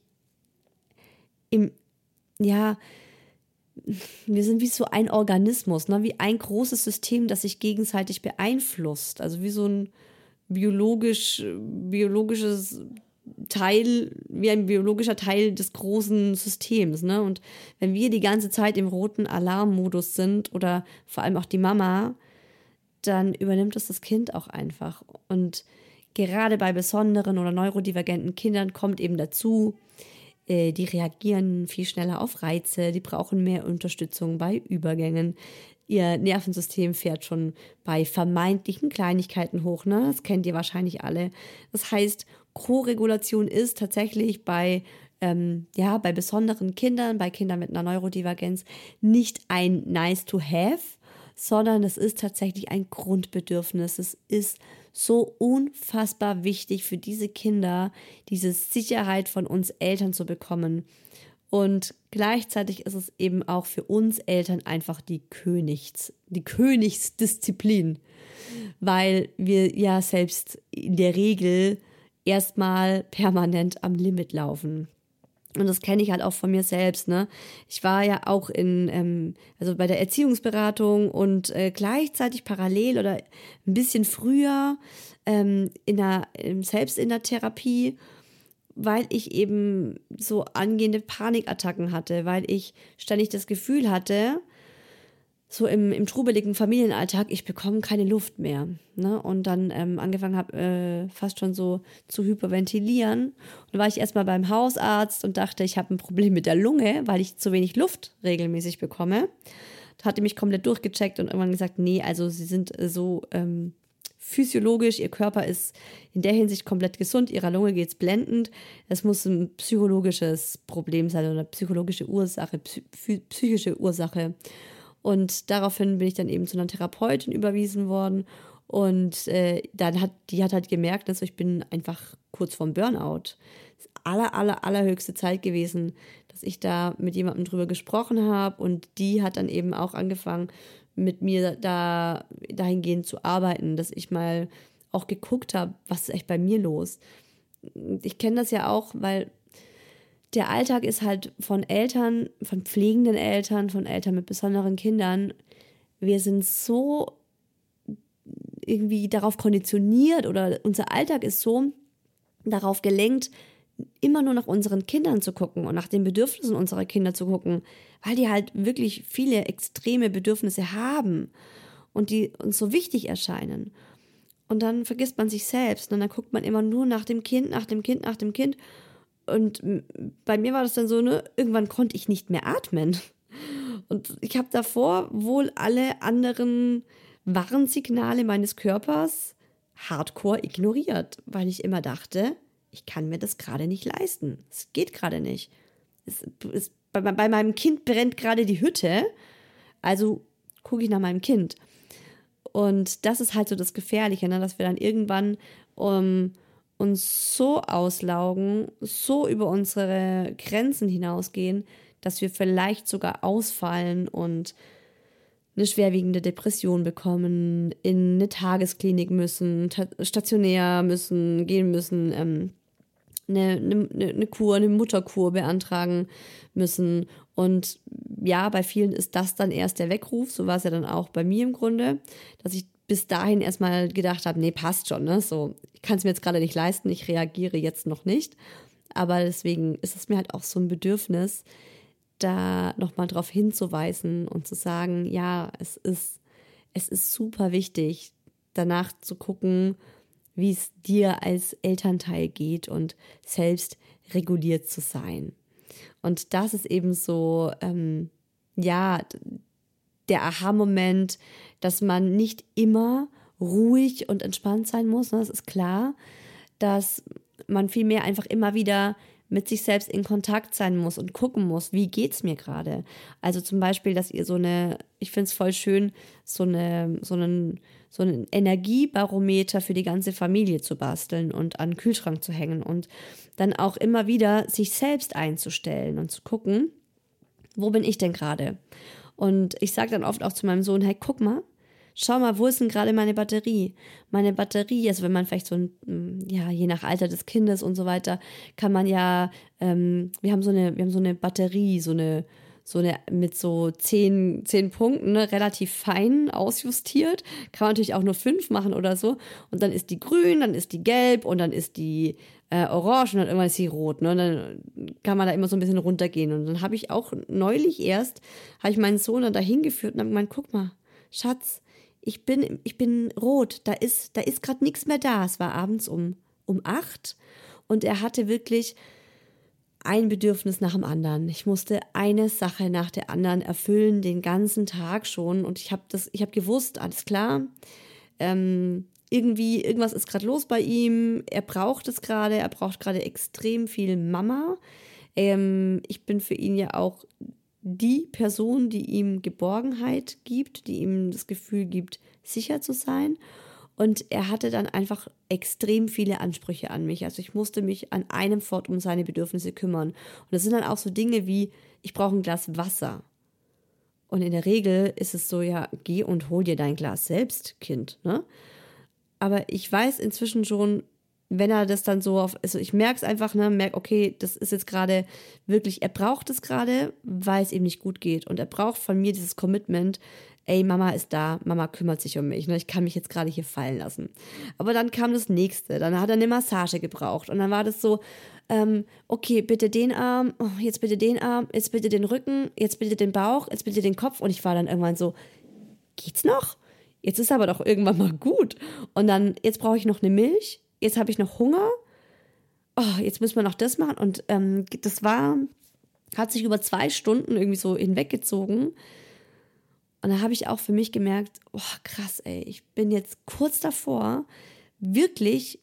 wir sind wie so ein Organismus, ne? Wie ein großes System, das sich gegenseitig beeinflusst. Also wie so ein biologisches Teil, wie ein biologischer Teil des großen Systems, ne? Und wenn wir die ganze Zeit im roten Alarmmodus sind oder vor allem auch die Mama, dann übernimmt das Kind auch einfach. Und gerade bei besonderen oder neurodivergenten Kindern kommt eben dazu, die reagieren viel schneller auf Reize, die brauchen mehr Unterstützung bei Übergängen. Ihr Nervensystem fährt schon bei vermeintlichen Kleinigkeiten hoch, ne? Das kennt ihr wahrscheinlich alle. Das heißt, Koregulation ist tatsächlich bei besonderen Kindern, bei Kindern mit einer Neurodivergenz nicht ein nice to have, sondern es ist tatsächlich ein Grundbedürfnis. Es ist so unfassbar wichtig für diese Kinder, diese Sicherheit von uns Eltern zu bekommen. Und gleichzeitig ist es eben auch für uns Eltern einfach die Königsdisziplin, weil wir ja selbst in der Regel erstmal permanent am Limit laufen. Und das kenne ich halt auch von mir selbst, ne? Ich war ja auch bei der Erziehungsberatung und gleichzeitig parallel oder ein bisschen früher selbst in der Therapie, weil ich eben so angehende Panikattacken hatte, weil ich ständig das Gefühl hatte, so im trubeligen Familienalltag, ich bekomme keine Luft mehr. Ne? Und dann angefangen habe, fast schon so zu hyperventilieren. Und dann war ich erstmal beim Hausarzt und dachte, ich habe ein Problem mit der Lunge, weil ich zu wenig Luft regelmäßig bekomme. Da hatte mich komplett durchgecheckt und irgendwann gesagt, nee, also Sie sind so physiologisch, Ihr Körper ist in der Hinsicht komplett gesund, Ihrer Lunge geht's blendend. Es muss ein psychologisches Problem sein oder psychologische Ursache, psychische Ursache. Und daraufhin bin ich dann eben zu einer Therapeutin überwiesen worden. Und die hat halt gemerkt, dass ich bin einfach kurz vorm Burnout. Das ist allerhöchste Zeit gewesen, dass ich da mit jemandem drüber gesprochen habe. Und die hat dann eben auch angefangen, mit mir dahingehend zu arbeiten, dass ich mal auch geguckt habe, was ist echt bei mir los. Ich kenne das ja auch, weil der Alltag ist halt von Eltern, von pflegenden Eltern, von Eltern mit besonderen Kindern, wir sind so irgendwie darauf konditioniert oder unser Alltag ist so darauf gelenkt, immer nur nach unseren Kindern zu gucken und nach den Bedürfnissen unserer Kinder zu gucken, weil die halt wirklich viele extreme Bedürfnisse haben und die uns so wichtig erscheinen. Und dann vergisst man sich selbst und dann guckt man immer nur nach dem Kind, nach dem Kind, nach dem Kind. Und bei mir war das dann so, ne, irgendwann konnte ich nicht mehr atmen. Und ich habe davor wohl alle anderen Warnsignale meines Körpers hardcore ignoriert, weil ich immer dachte, ich kann mir das gerade nicht leisten. Es geht gerade nicht. Bei meinem Kind brennt gerade die Hütte, also gucke ich nach meinem Kind. Und das ist halt so das Gefährliche, ne, dass wir dann irgendwann uns so auslaugen, so über unsere Grenzen hinausgehen, dass wir vielleicht sogar ausfallen und eine schwerwiegende Depression bekommen, in eine Tagesklinik müssen, stationär gehen müssen, eine Kur, eine Mutterkur beantragen müssen. Und ja, bei vielen ist das dann erst der Weckruf, so war es ja dann auch bei mir im Grunde, dass ich bis dahin erstmal gedacht habe, nee, passt schon, ne? So, ich kann es mir jetzt gerade nicht leisten, ich reagiere jetzt noch nicht. Aber deswegen ist es mir halt auch so ein Bedürfnis, da nochmal drauf hinzuweisen und zu sagen, ja, es ist super wichtig, danach zu gucken, wie es dir als Elternteil geht und selbst reguliert zu sein. Und das ist eben so, der Aha-Moment, dass man nicht immer ruhig und entspannt sein muss. Das ist klar, dass man vielmehr einfach immer wieder mit sich selbst in Kontakt sein muss und gucken muss, wie geht's mir gerade. Also zum Beispiel, dass ihr ich finde es voll schön, so einen Energiebarometer für die ganze Familie zu basteln und an den Kühlschrank zu hängen und dann auch immer wieder sich selbst einzustellen und zu gucken, wo bin ich denn gerade? Und ich sage dann oft auch zu meinem Sohn, hey, guck mal, schau mal, wo ist denn gerade meine Batterie? Meine Batterie, also wenn man vielleicht je nach Alter des Kindes und so weiter, kann man ja, wir haben so eine Batterie, so eine mit so 10 Punkten, ne, relativ fein ausjustiert. Kann man natürlich auch nur 5 machen oder so. Und dann ist die grün, dann ist die gelb und dann ist die orange und dann irgendwann ist sie rot. Ne? Und dann kann man da immer so ein bisschen runtergehen. Und dann habe ich auch neulich habe ich meinen Sohn dann dahin geführt und habe gemeint, guck mal, Schatz, ich bin rot, da ist gerade nichts mehr da. Es war abends um 8 und er hatte wirklich ein Bedürfnis nach dem anderen. Ich musste eine Sache nach der anderen erfüllen, den ganzen Tag schon. Und ich habe gewusst, alles klar, irgendwas ist gerade los bei ihm. Er braucht gerade extrem viel Mama. Ich bin für ihn ja auch die Person, die ihm Geborgenheit gibt, die ihm das Gefühl gibt, sicher zu sein. Und er hatte dann einfach extrem viele Ansprüche an mich. Also ich musste mich an einem Fort um seine Bedürfnisse kümmern. Und das sind dann auch so Dinge wie, ich brauche ein Glas Wasser. Und in der Regel ist es so, ja, geh und hol dir dein Glas selbst, Kind. Ne? Aber ich weiß inzwischen schon, wenn er das dann so also ich merke es einfach, ne, okay, das ist jetzt gerade wirklich, er braucht es gerade, weil es ihm nicht gut geht. Und er braucht von mir dieses Commitment, ey, Mama ist da, Mama kümmert sich um mich, ne? Ich kann mich jetzt gerade hier fallen lassen. Aber dann kam das Nächste, dann hat er eine Massage gebraucht und dann war das so, okay, bitte den Arm, oh, jetzt bitte den Arm, jetzt bitte den Rücken, jetzt bitte den Bauch, jetzt bitte den Kopf und ich war dann irgendwann so, geht's noch? Jetzt ist aber doch irgendwann mal gut. Und dann, jetzt brauche ich noch eine Milch, jetzt habe ich noch Hunger, oh, jetzt müssen wir noch das machen und hat sich über 2 Stunden irgendwie so hinweggezogen. Und da habe ich auch für mich gemerkt, oh krass, ey, ich bin jetzt kurz davor, wirklich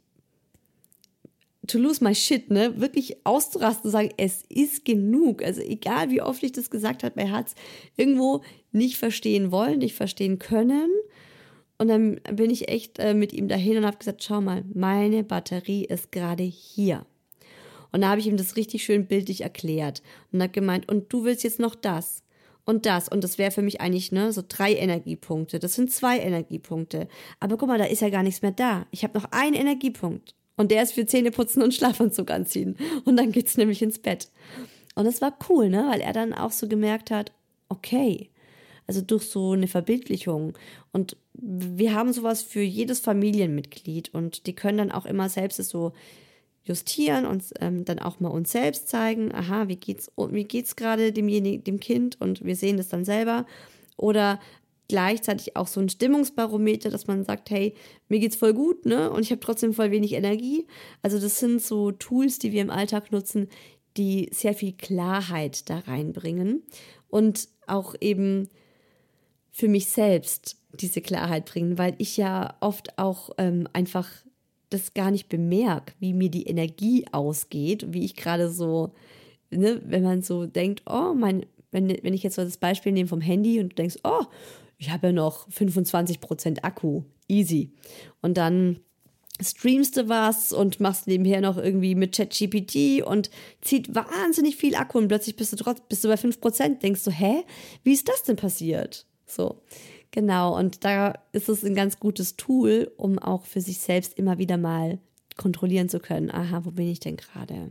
to lose my shit, ne, wirklich auszurasten und sagen, es ist genug. Also egal, wie oft ich das gesagt habe, er hat es irgendwo nicht verstehen wollen, nicht verstehen können. Und dann bin ich echt mit ihm dahin und habe gesagt, schau mal, meine Batterie ist gerade hier. Und da habe ich ihm das richtig schön bildlich erklärt und habe gemeint, und du willst jetzt noch das. Und das wäre für mich eigentlich, ne, so 3 Energiepunkte. Das sind 2 Energiepunkte. Aber guck mal, da ist ja gar nichts mehr da. Ich habe noch einen Energiepunkt. Und der ist für Zähneputzen und Schlafanzug anziehen. Und dann geht's nämlich ins Bett. Und das war cool, ne, weil er dann auch so gemerkt hat, okay, also durch so eine Verbildlichung. Und wir haben sowas für jedes Familienmitglied. Und die können dann auch immer selbst es so justieren und dann auch mal uns selbst zeigen, aha, wie geht's gerade dem Kind und wir sehen das dann selber. Oder gleichzeitig auch so ein Stimmungsbarometer, dass man sagt, hey, mir geht's voll gut, ne? Und ich habe trotzdem voll wenig Energie. Also das sind so Tools, die wir im Alltag nutzen, die sehr viel Klarheit da reinbringen und auch eben für mich selbst diese Klarheit bringen, weil ich ja oft auch einfach das gar nicht bemerke, wie mir die Energie ausgeht, wie ich gerade so, ne, wenn man so denkt, oh, wenn ich jetzt so das Beispiel nehme vom Handy und du denkst, oh, ich habe ja noch 25% Akku, easy. Und dann streamst du was und machst nebenher noch irgendwie mit ChatGPT und zieht wahnsinnig viel Akku und plötzlich bist du bei 5%, denkst du, hä, wie ist das denn passiert? So. Genau, und da ist es ein ganz gutes Tool, um auch für sich selbst immer wieder mal kontrollieren zu können. Aha, wo bin ich denn gerade?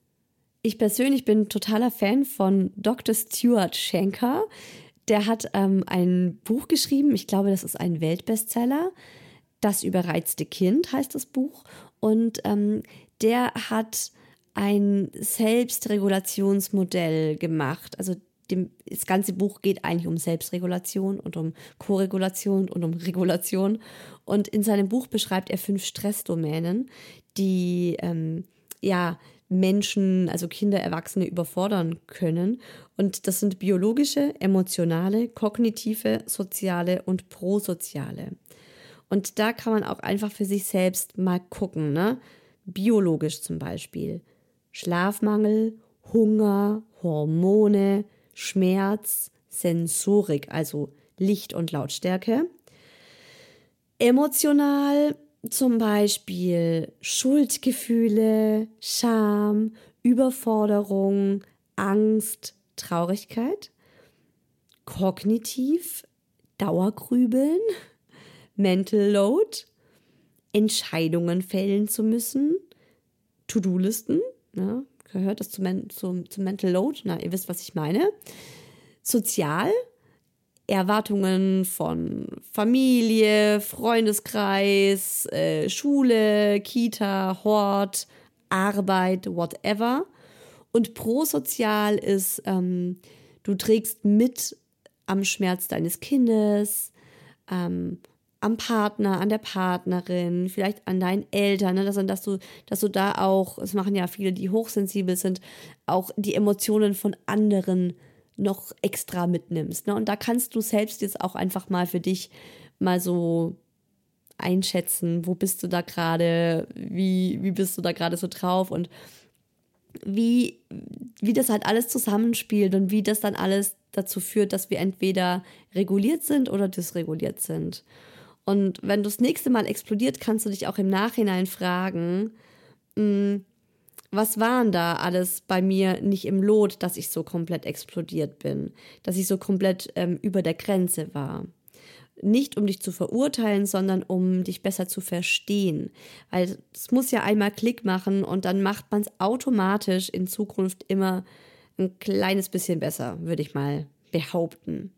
Ich persönlich bin totaler Fan von Dr. Stuart Shanker. Der hat ein Buch geschrieben, ich glaube, das ist ein Weltbestseller. Das überreizte Kind heißt das Buch. Und der hat ein Selbstregulationsmodell gemacht. Also das ganze Buch geht eigentlich um Selbstregulation und um Koregulation und um Regulation. Und in seinem Buch beschreibt er 5 Stressdomänen, die Menschen, also Kinder, Erwachsene überfordern können. Und das sind biologische, emotionale, kognitive, soziale und prosoziale. Und da kann man auch einfach für sich selbst mal gucken, ne? Biologisch zum Beispiel. Schlafmangel, Hunger, Hormone, Schmerz, Sensorik, also Licht und Lautstärke. Emotional zum Beispiel Schuldgefühle, Scham, Überforderung, Angst, Traurigkeit. Kognitiv Dauergrübeln, Mental Load, Entscheidungen fällen zu müssen, To-Do-Listen, ja, gehört das zum Mental Load, na, ihr wisst, was ich meine. Sozial, Erwartungen von Familie, Freundeskreis, Schule, Kita, Hort, Arbeit, whatever. Und prosozial ist, du trägst mit am Schmerz deines Kindes, am Partner, an der Partnerin, vielleicht an deinen Eltern, ne? dass du da auch, das machen ja viele, die hochsensibel sind, auch die Emotionen von anderen noch extra mitnimmst. Ne? Und da kannst du selbst jetzt auch einfach mal für dich mal so einschätzen, wo bist du da gerade, wie bist du da gerade so drauf und wie das halt alles zusammenspielt und wie das dann alles dazu führt, dass wir entweder reguliert sind oder dysreguliert sind. Und wenn du das nächste Mal explodiert, kannst du dich auch im Nachhinein fragen, was waren da alles bei mir nicht im Lot, dass ich so komplett explodiert bin, dass ich so komplett über der Grenze war. Nicht um dich zu verurteilen, sondern um dich besser zu verstehen. Weil es muss ja einmal Klick machen und dann macht man es automatisch in Zukunft immer ein kleines bisschen besser, würde ich mal behaupten.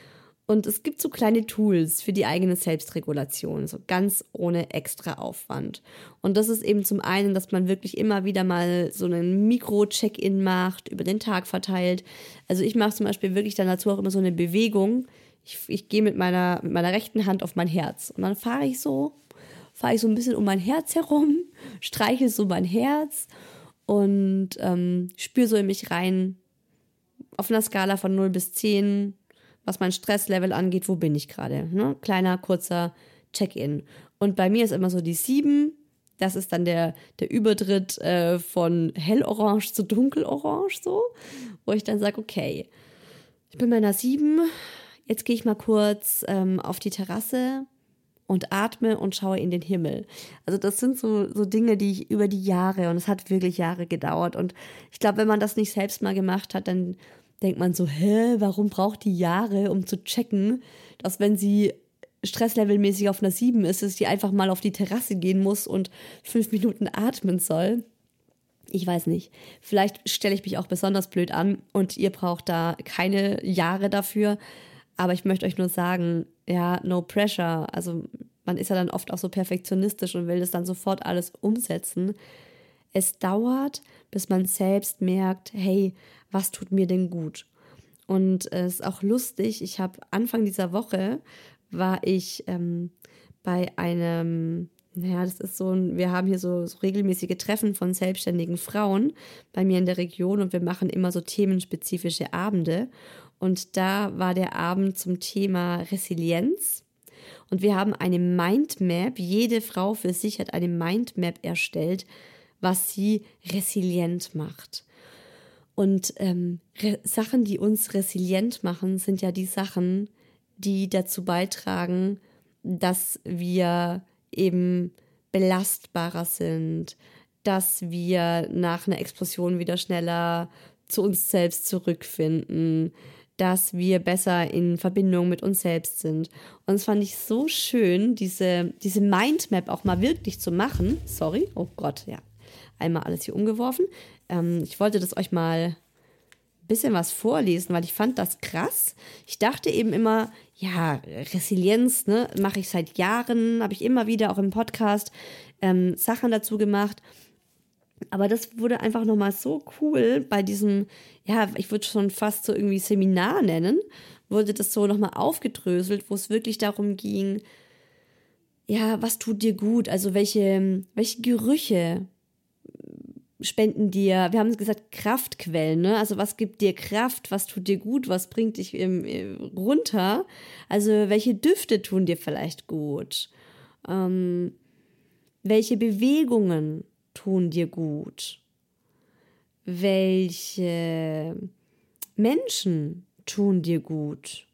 Und es gibt so kleine Tools für die eigene Selbstregulation, so ganz ohne extra Aufwand. Und das ist eben zum einen, dass man wirklich immer wieder mal so einen Mikro-Check-in macht, über den Tag verteilt. Also ich mache zum Beispiel wirklich dann dazu auch immer so eine Bewegung. Ich gehe mit meiner rechten Hand auf mein Herz und dann fahre ich so ein bisschen um mein Herz herum, streiche so mein Herz und spüre so in mich rein, auf einer Skala von 0 bis 10, was mein Stresslevel angeht, wo bin ich gerade? Ne? Kleiner, kurzer Check-in. Und bei mir ist immer so die 7, das ist dann der Übertritt von hellorange zu dunkelorange, so, wo ich dann sage, okay, ich bin bei einer 7, jetzt gehe ich mal kurz auf die Terrasse und atme und schaue in den Himmel. Also das sind so Dinge, die ich über die Jahre, und es hat wirklich Jahre gedauert, und ich glaube, wenn man das nicht selbst mal gemacht hat, dann denkt man so, warum braucht die Jahre, um zu checken, dass wenn sie stresslevelmäßig auf einer 7 ist, dass sie einfach mal auf die Terrasse gehen muss und 5 Minuten atmen soll. Ich weiß nicht. Vielleicht stelle ich mich auch besonders blöd an und ihr braucht da keine Jahre dafür. Aber ich möchte euch nur sagen, ja, no pressure. Also man ist ja dann oft auch so perfektionistisch und will das dann sofort alles umsetzen. Es dauert, bis man selbst merkt, hey, was tut mir denn gut? Und es ist auch lustig, ich habe Anfang dieser Woche war ich bei einem, das ist wir haben hier so regelmäßige Treffen von selbstständigen Frauen bei mir in der Region und wir machen immer so themenspezifische Abende. Und da war der Abend zum Thema Resilienz. Und wir haben eine Mindmap, jede Frau für sich hat eine Mindmap erstellt, was sie resilient macht. Und Sachen, die uns resilient machen, sind ja die Sachen, die dazu beitragen, dass wir eben belastbarer sind, dass wir nach einer Explosion wieder schneller zu uns selbst zurückfinden, dass wir besser in Verbindung mit uns selbst sind. Und es fand ich so schön, diese Mindmap auch mal wirklich zu machen. Sorry, oh Gott, ja. Einmal alles hier umgeworfen. Ich wollte das euch mal ein bisschen was vorlesen, weil ich fand das krass. Ich dachte eben immer, ja, Resilienz, ne, mache ich seit Jahren, habe ich immer wieder auch im Podcast Sachen dazu gemacht. Aber das wurde einfach nochmal so cool bei diesem, ja, ich würde schon fast so irgendwie Seminar nennen, wurde das so nochmal aufgedröselt, wo es wirklich darum ging, ja, was tut dir gut? Also welche Gerüche spenden dir, wir haben gesagt, Kraftquellen, ne? Also was gibt dir Kraft, was tut dir gut, was bringt dich runter? Also welche Düfte tun dir vielleicht gut? Welche Bewegungen tun dir gut? welche Menschen tun dir gut.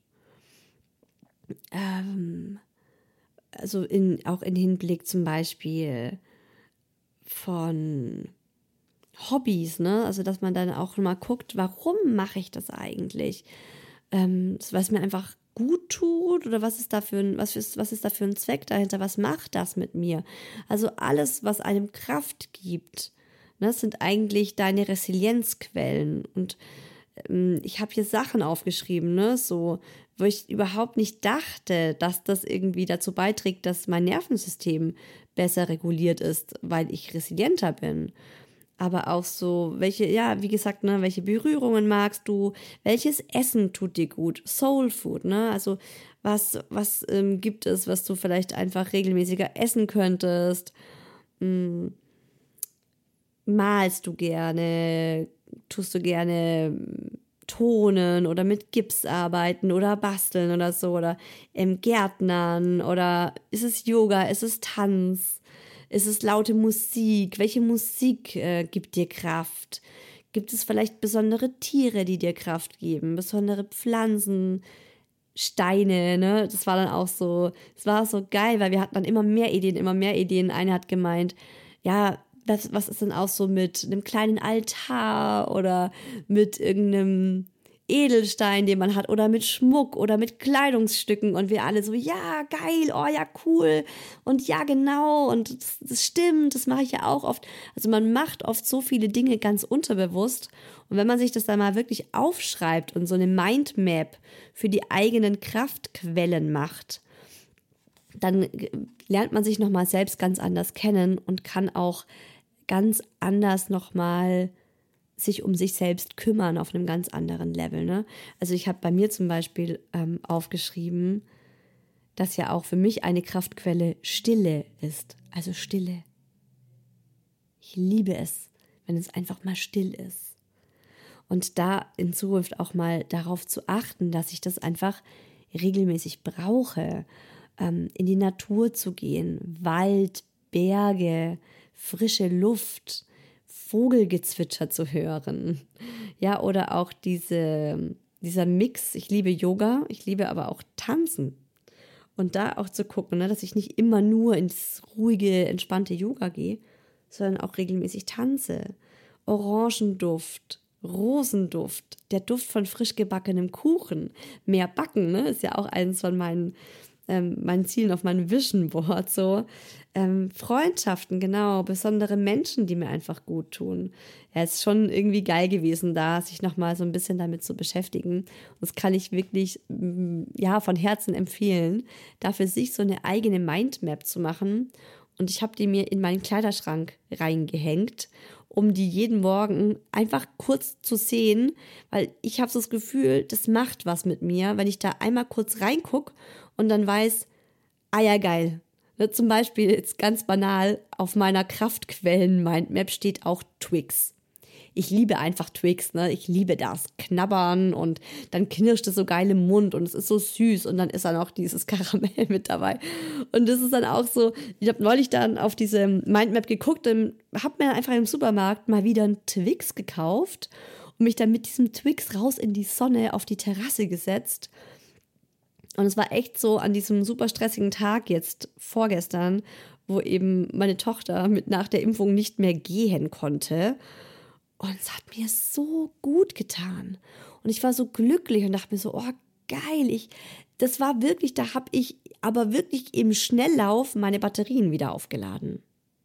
Also auch in Hinblick zum Beispiel von Hobbys, ne? Also dass man dann auch mal guckt, warum mache ich das eigentlich? Was mir einfach gut tut oder was ist da für ein Zweck dahinter? Was macht das mit mir? Also alles, was einem Kraft gibt, ne, sind eigentlich deine Resilienzquellen. Und ich habe hier Sachen aufgeschrieben, ne, so, wo ich überhaupt nicht dachte, dass das irgendwie dazu beiträgt, dass mein Nervensystem besser reguliert ist, weil ich resilienter bin. Aber auch so, wie gesagt, ne, welche Berührungen magst du, welches Essen tut dir gut, Soul Food, ne, also was gibt es, was du vielleicht einfach regelmäßiger essen könntest, malst du gerne, tust du gerne tonen oder mit Gips arbeiten oder basteln oder so oder Gärtnern oder ist es Yoga, ist es Tanz, ist es laute Musik, welche Musik gibt dir Kraft? Gibt es vielleicht besondere Tiere, die dir Kraft geben, besondere Pflanzen, Steine, ne? Das war dann auch so, es war so geil, weil wir hatten dann immer mehr Ideen. Eine hat gemeint, ja, was ist denn auch so mit einem kleinen Altar oder mit irgendeinem Edelstein, den man hat oder mit Schmuck oder mit Kleidungsstücken und wir alle so, ja, geil, oh ja, cool und ja, genau und das stimmt, das mache ich ja auch oft. Also man macht oft so viele Dinge ganz unterbewusst und wenn man sich das dann mal wirklich aufschreibt und so eine Mindmap für die eigenen Kraftquellen macht, dann lernt man sich nochmal selbst ganz anders kennen und kann auch ganz anders nochmal sich um sich selbst kümmern auf einem ganz anderen Level, ne? Also ich habe bei mir zum Beispiel aufgeschrieben, dass ja auch für mich eine Kraftquelle Stille ist. Also Stille. Ich liebe es, wenn es einfach mal still ist. Und da in Zukunft auch mal darauf zu achten, dass ich das einfach regelmäßig brauche, in die Natur zu gehen, Wald, Berge, frische Luft, Vogelgezwitscher zu hören. Ja, oder auch dieser Mix, ich liebe Yoga, ich liebe aber auch Tanzen. Und da auch zu gucken, ne, dass ich nicht immer nur ins ruhige, entspannte Yoga gehe, sondern auch regelmäßig tanze. Orangenduft, Rosenduft, der Duft von frisch gebackenem Kuchen. Mehr backen, ne, ist ja auch eines von meinen Zielen auf meinem Vision Board, so Freundschaften, genau, besondere Menschen, die mir einfach gut tun. Ja, es ist schon irgendwie geil gewesen, da sich nochmal so ein bisschen damit zu beschäftigen. Und das kann ich wirklich, ja, von Herzen empfehlen, da für sich so eine eigene Mindmap zu machen. Und ich habe die mir in meinen Kleiderschrank reingehängt, um die jeden Morgen einfach kurz zu sehen, weil ich habe so das Gefühl, das macht was mit mir, wenn ich da einmal kurz reingucke und dann weiß, ah ja, geil. Ne, zum Beispiel, jetzt ganz banal, auf meiner Kraftquellen-Mindmap steht auch Twix. Ich liebe einfach Twix, ne? Ich liebe das Knabbern und dann knirscht es so geil im Mund und es ist so süß und dann ist dann auch dieses Karamell mit dabei. Und das ist dann auch so, ich habe neulich dann auf diese Mindmap geguckt und habe mir einfach im Supermarkt mal wieder einen Twix gekauft und mich dann mit diesem Twix raus in die Sonne auf die Terrasse gesetzt. Und es war echt so an diesem super stressigen Tag jetzt vorgestern, wo eben meine Tochter nach der Impfung nicht mehr gehen konnte. Und es hat mir so gut getan. Und ich war so glücklich und dachte mir so, oh geil, das war wirklich, da habe ich aber wirklich im Schnelllauf meine Batterien wieder aufgeladen.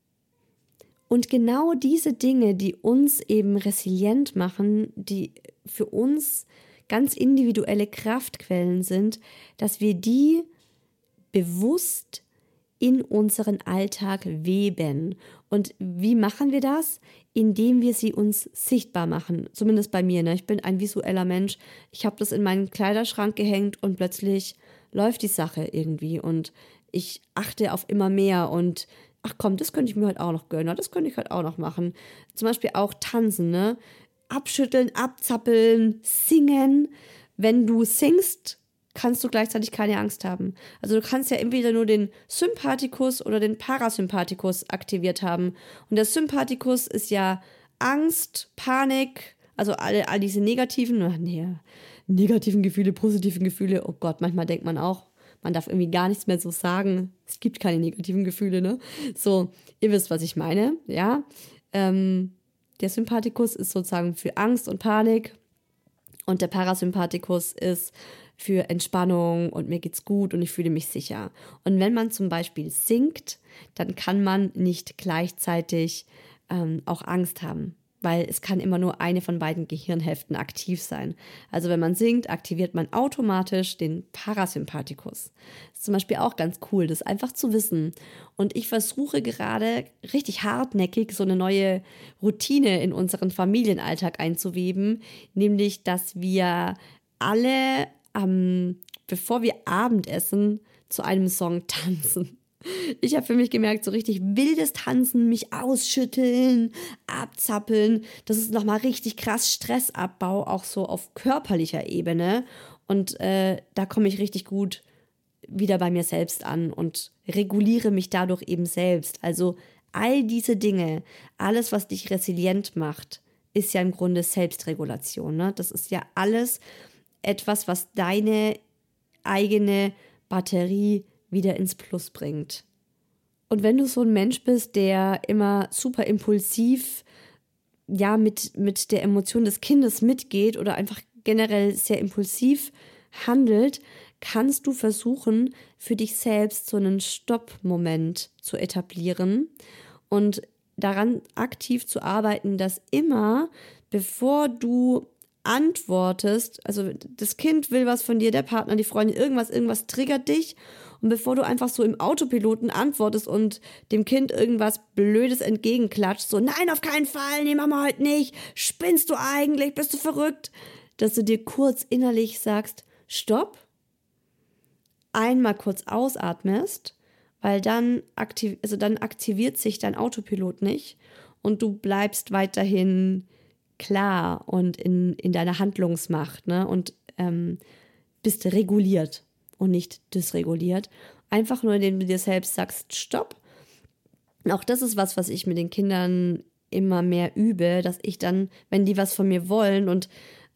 Und genau diese Dinge, die uns eben resilient machen, die für uns ganz individuelle Kraftquellen sind, dass wir die bewusst in unseren Alltag weben. Und wie machen wir das? Indem wir sie uns sichtbar machen. Zumindest bei mir, ne? Ich bin ein visueller Mensch. Ich habe das in meinen Kleiderschrank gehängt und plötzlich läuft die Sache irgendwie und ich achte auf immer mehr und ach komm, das könnte ich mir heute auch noch gönnen, das könnte ich heute auch noch machen. Zum Beispiel auch tanzen, ne? Abschütteln, abzappeln, singen. Wenn du singst, kannst du gleichzeitig keine Angst haben. Also du kannst ja entweder nur den Sympathikus oder den Parasympathikus aktiviert haben. Und der Sympathikus ist ja Angst, Panik, also all diese negativen Gefühle, positiven Gefühle. Oh Gott, manchmal denkt man auch, man darf irgendwie gar nichts mehr so sagen. Es gibt keine negativen Gefühle, ne? So, ihr wisst, was ich meine, ja? Der Sympathikus ist sozusagen für Angst und Panik und der Parasympathikus ist für Entspannung und mir geht's gut und ich fühle mich sicher. Und wenn man zum Beispiel singt, dann kann man nicht gleichzeitig auch Angst haben, weil es kann immer nur eine von beiden Gehirnhälften aktiv sein. Also wenn man singt, aktiviert man automatisch den Parasympathikus. Das ist zum Beispiel auch ganz cool, das einfach zu wissen. Und ich versuche gerade richtig hartnäckig so eine neue Routine in unseren Familienalltag einzuweben, nämlich, dass wir alle, bevor wir Abendessen, zu einem Song tanzen. Ich habe für mich gemerkt, so richtig wildes Tanzen, mich ausschütteln, abzappeln, das ist nochmal richtig krass Stressabbau, auch so auf körperlicher Ebene. Und da komme ich richtig gut wieder bei mir selbst an und reguliere mich dadurch eben selbst. Also all diese Dinge, alles, was dich resilient macht, ist ja im Grunde Selbstregulation, ne? Das ist ja alles etwas, was deine eigene Batterie wieder ins Plus bringt. Und wenn du so ein Mensch bist, der immer super impulsiv mit der Emotion des Kindes mitgeht oder einfach generell sehr impulsiv handelt, kannst du versuchen, für dich selbst so einen Stopp-Moment zu etablieren und daran aktiv zu arbeiten, dass immer, bevor du antwortest, also das Kind will was von dir, der Partner, die Freundin, irgendwas triggert dich und bevor du einfach so im Autopiloten antwortest und dem Kind irgendwas Blödes entgegenklatscht, so nein, auf keinen Fall, nee, machen wir heute nicht, spinnst du eigentlich, bist du verrückt, dass du dir kurz innerlich sagst, stopp, einmal kurz ausatmest, weil dann aktiviert sich dein Autopilot nicht und du bleibst weiterhin klar und in deiner Handlungsmacht, ne? Und bist reguliert und nicht dysreguliert. Einfach nur, indem du dir selbst sagst, stopp. Und auch das ist was ich mit den Kindern immer mehr übe, dass ich dann, wenn die was von mir wollen und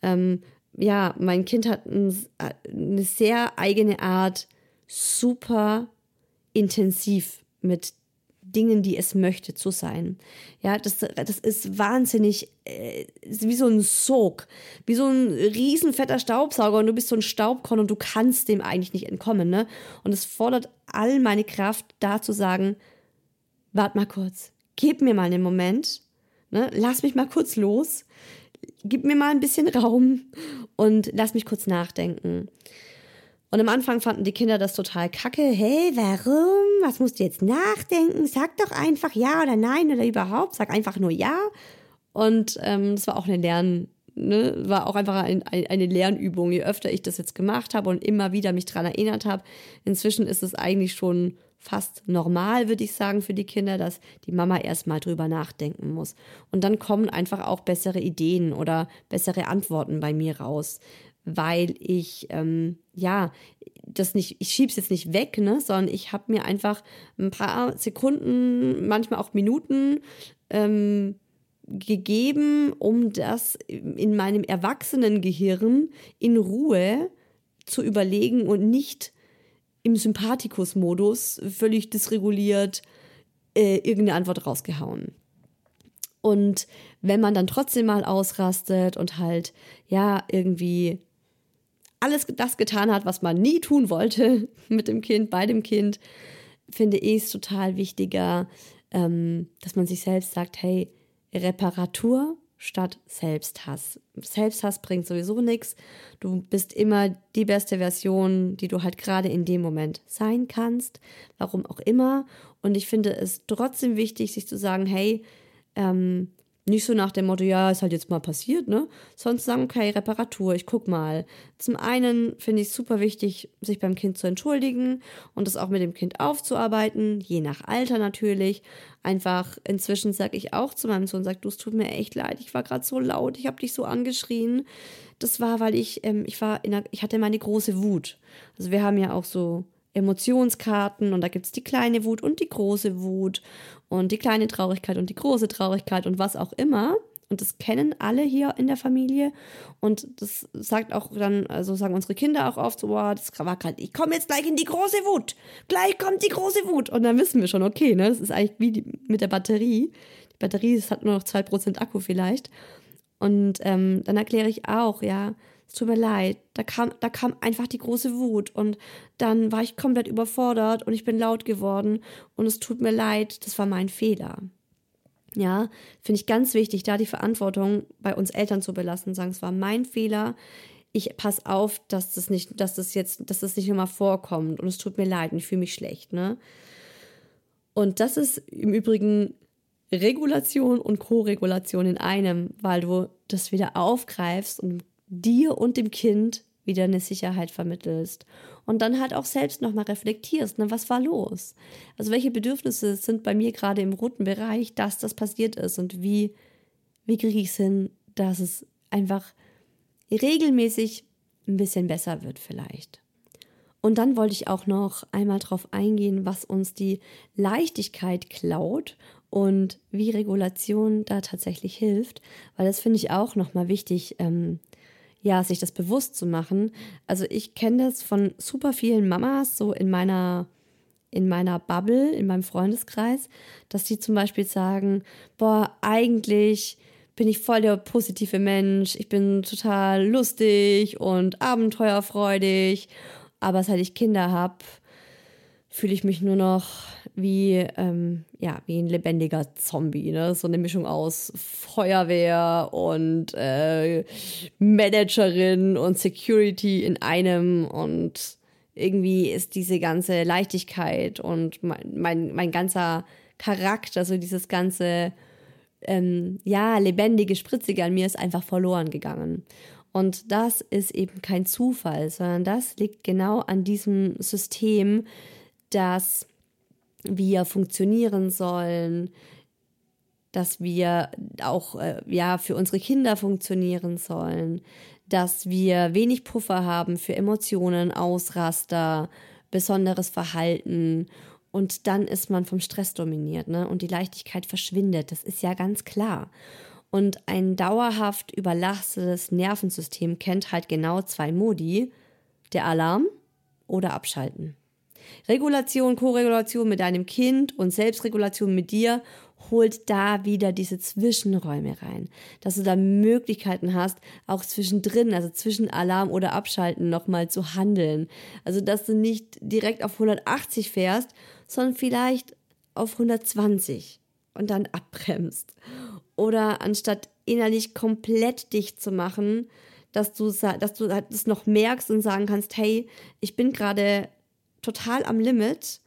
mein Kind hat eine sehr eigene Art, super intensiv mit Dingen, die es möchte, zu sein. Ja, das ist wahnsinnig, wie so ein Sog, wie so ein riesenfetter Staubsauger und du bist so ein Staubkorn und du kannst dem eigentlich nicht entkommen, ne? Und es fordert all meine Kraft, da zu sagen, warte mal kurz, gib mir mal einen Moment, ne? Lass mich mal kurz los, gib mir mal ein bisschen Raum und lass mich kurz nachdenken. Und am Anfang fanden die Kinder das total kacke. Hey, warum? Was musst du jetzt nachdenken? Sag doch einfach ja oder nein oder überhaupt. Sag einfach nur ja. Und das war auch war auch einfach eine Lernübung. Je öfter ich das jetzt gemacht habe und immer wieder mich daran erinnert habe, inzwischen ist es eigentlich schon fast normal, würde ich sagen, für die Kinder, dass die Mama erstmal drüber nachdenken muss. Und dann kommen einfach auch bessere Ideen oder bessere Antworten bei mir raus. Weil ich, ich schieb's jetzt nicht weg, ne, sondern ich habe mir einfach ein paar Sekunden, manchmal auch Minuten gegeben, um das in meinem Erwachsenengehirn in Ruhe zu überlegen und nicht im Sympathikus-Modus völlig dysreguliert irgendeine Antwort rausgehauen. Und wenn man dann trotzdem mal ausrastet und halt, irgendwie alles das getan hat, was man nie tun wollte mit dem Kind, bei dem Kind, finde ich es total wichtiger, dass man sich selbst sagt, hey, Reparatur statt Selbsthass. Selbsthass bringt sowieso nichts. Du bist immer die beste Version, die du halt gerade in dem Moment sein kannst, warum auch immer. Und ich finde es trotzdem wichtig, sich zu sagen, hey, nicht so nach dem Motto, ja, ist halt jetzt mal passiert, ne? Sonst sagen, okay, Reparatur, ich guck mal. Zum einen finde ich es super wichtig, sich beim Kind zu entschuldigen und das auch mit dem Kind aufzuarbeiten, je nach Alter natürlich. Einfach inzwischen sage ich auch zu meinem Sohn, es tut mir echt leid, ich war gerade so laut, ich habe dich so angeschrien. Das war, weil ich hatte meine große Wut. Also wir haben ja auch so Emotionskarten und da gibt es die kleine Wut und die große Wut und die kleine Traurigkeit und die große Traurigkeit und was auch immer. Und das kennen alle hier in der Familie. Und das sagt auch dann, also sagen unsere Kinder auch oft so, boah, das war gerade, ich komme jetzt gleich in die große Wut. Gleich kommt die große Wut. Und dann wissen wir schon, okay, ne, das ist eigentlich wie mit der Batterie. Die Batterie, das hat nur noch 2% Akku vielleicht. Und dann erkläre ich auch, ja, es tut mir leid, da kam einfach die große Wut und dann war ich komplett überfordert und ich bin laut geworden und es tut mir leid, das war mein Fehler. Ja, finde ich ganz wichtig, da die Verantwortung bei uns Eltern zu belassen, sagen, es war mein Fehler, ich pass auf, dass das nicht nochmal vorkommt und es tut mir leid und ich fühle mich schlecht, ne? Und das ist im Übrigen Regulation und Co-Regulation in einem, weil du das wieder aufgreifst und dir und dem Kind wieder eine Sicherheit vermittelst und dann halt auch selbst nochmal reflektierst, ne, was war los? Also welche Bedürfnisse sind bei mir gerade im roten Bereich, dass das passiert ist und wie kriege ich es hin, dass es einfach regelmäßig ein bisschen besser wird vielleicht. Und dann wollte ich auch noch einmal drauf eingehen, was uns die Leichtigkeit klaut und wie Regulation da tatsächlich hilft, weil das finde ich auch nochmal wichtig, sich das bewusst zu machen. Also ich kenne das von super vielen Mamas, so in meiner Bubble, in meinem Freundeskreis, dass die zum Beispiel sagen, boah, eigentlich bin ich voll der positive Mensch, ich bin total lustig und abenteuerfreudig, aber seit ich Kinder habe, fühle ich mich nur noch wie ein lebendiger Zombie, ne? So eine Mischung aus Feuerwehr und Managerin und Security in einem und irgendwie ist diese ganze Leichtigkeit und mein ganzer Charakter, so dieses ganze lebendige, spritzige an mir ist einfach verloren gegangen. Und das ist eben kein Zufall, sondern das liegt genau an diesem System, dass wir funktionieren sollen, dass wir auch für unsere Kinder funktionieren sollen, dass wir wenig Puffer haben für Emotionen, Ausraster, besonderes Verhalten und dann ist man vom Stress dominiert, ne? Und die Leichtigkeit verschwindet, das ist ja ganz klar. Und ein dauerhaft überlastetes Nervensystem kennt halt genau 2 Modi, der Alarm oder Abschalten. Regulation, Koregulation mit deinem Kind und Selbstregulation mit dir holt da wieder diese Zwischenräume rein, dass du da Möglichkeiten hast, auch zwischendrin, also zwischen Alarm oder Abschalten nochmal zu handeln. Also dass du nicht direkt auf 180 fährst, sondern vielleicht auf 120 und dann abbremst. Oder anstatt innerlich komplett dicht zu machen, dass du das noch merkst und sagen kannst, hey, ich bin gerade total am Limit.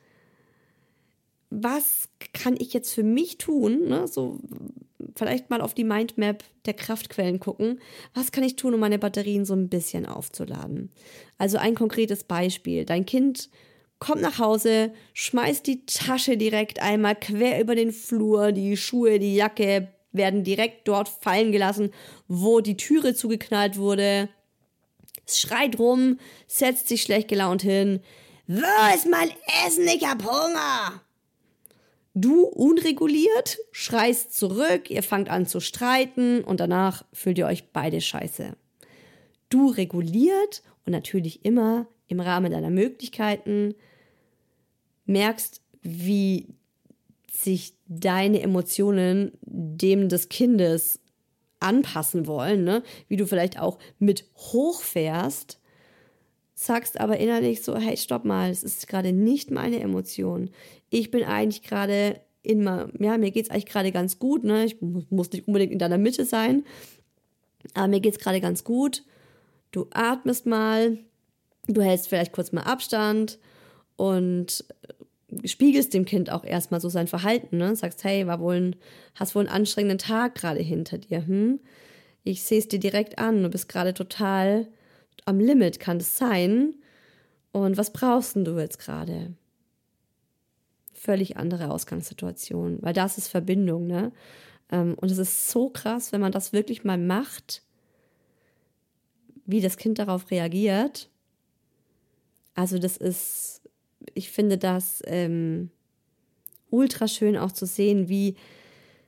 Was kann ich jetzt für mich tun? Ne? So vielleicht mal auf die Mindmap der Kraftquellen gucken. Was kann ich tun, um meine Batterien so ein bisschen aufzuladen? Also ein konkretes Beispiel. Dein Kind kommt nach Hause, schmeißt die Tasche direkt einmal quer über den Flur, die Schuhe, die Jacke werden direkt dort fallen gelassen, wo die Türe zugeknallt wurde. Es schreit rum, setzt sich schlecht gelaunt hin. Wo ist mein Essen? Ich hab Hunger! Du, unreguliert, schreist zurück, ihr fangt an zu streiten und danach fühlt ihr euch beide scheiße. Du reguliert und natürlich immer im Rahmen deiner Möglichkeiten merkst, wie sich deine Emotionen dem des Kindes anpassen wollen, ne? Wie du vielleicht auch mit hochfährst, sagst aber innerlich so, hey, stopp mal, es ist gerade nicht meine Emotion. Ich bin eigentlich gerade mir geht's eigentlich gerade ganz gut, ne? Ich muss nicht unbedingt in deiner Mitte sein, aber mir geht's gerade ganz gut. Du atmest mal, du hältst vielleicht kurz mal Abstand und spiegelst dem Kind auch erstmal so sein Verhalten, ne? Sagst, hey, hast wohl einen anstrengenden Tag gerade hinter dir, Ich sehe es dir direkt an, du bist gerade total am Limit, kann das sein? Und was brauchst denn du jetzt gerade? Völlig andere Ausgangssituation, weil das ist Verbindung, ne? Und es ist so krass, wenn man das wirklich mal macht, wie das Kind darauf reagiert. Also ich finde das ultra schön auch zu sehen, wie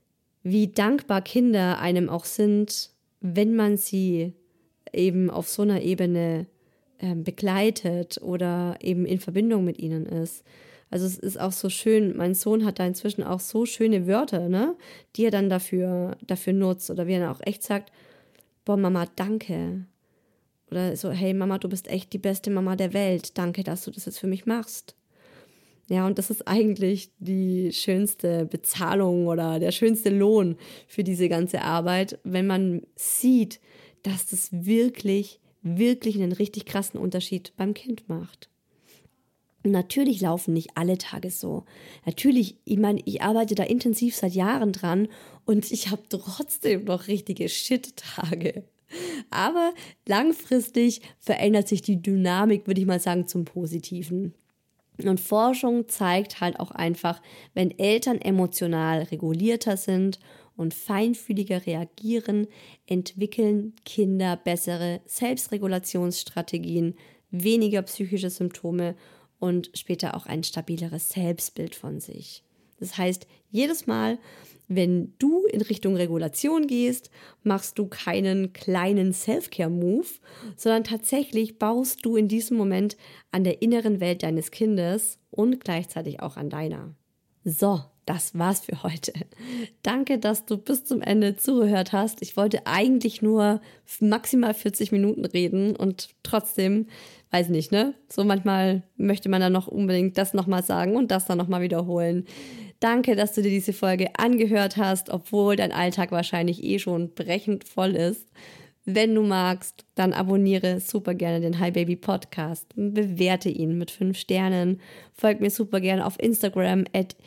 wie dankbar Kinder einem auch sind, wenn man sie eben auf so einer Ebene begleitet oder eben in Verbindung mit ihnen ist. Also es ist auch so schön, mein Sohn hat da inzwischen auch so schöne Wörter, ne, die er dann dafür nutzt. Oder wie er auch echt sagt, boah Mama, danke. Oder so, hey Mama, du bist echt die beste Mama der Welt. Danke, dass du das jetzt für mich machst. Ja, und das ist eigentlich die schönste Bezahlung oder der schönste Lohn für diese ganze Arbeit, wenn man sieht, dass das wirklich einen richtig krassen Unterschied beim Kind macht. Und natürlich laufen nicht alle Tage so. Natürlich, ich meine, ich arbeite da intensiv seit Jahren dran und ich habe trotzdem noch richtige Shit-Tage. Aber langfristig verändert sich die Dynamik, würde ich mal sagen, zum Positiven. Und Forschung zeigt halt auch einfach, wenn Eltern emotional regulierter sind und feinfühliger reagieren, entwickeln Kinder bessere Selbstregulationsstrategien, weniger psychische Symptome und später auch ein stabileres Selbstbild von sich. Das heißt, jedes Mal, wenn du in Richtung Regulation gehst, machst du keinen kleinen Self-Care-Move, sondern tatsächlich baust du in diesem Moment an der inneren Welt deines Kindes und gleichzeitig auch an deiner. So, das war's für heute. Danke, dass du bis zum Ende zugehört hast. Ich wollte eigentlich nur maximal 40 Minuten reden und trotzdem, weiß nicht, ne? So manchmal möchte man dann noch unbedingt das nochmal sagen und das dann nochmal wiederholen. Danke, dass du dir diese Folge angehört hast, obwohl dein Alltag wahrscheinlich schon brechend voll ist. Wenn du magst, dann abonniere super gerne den Hi Baby Podcast, bewerte ihn mit 5 Sternen, folg mir super gerne auf Instagram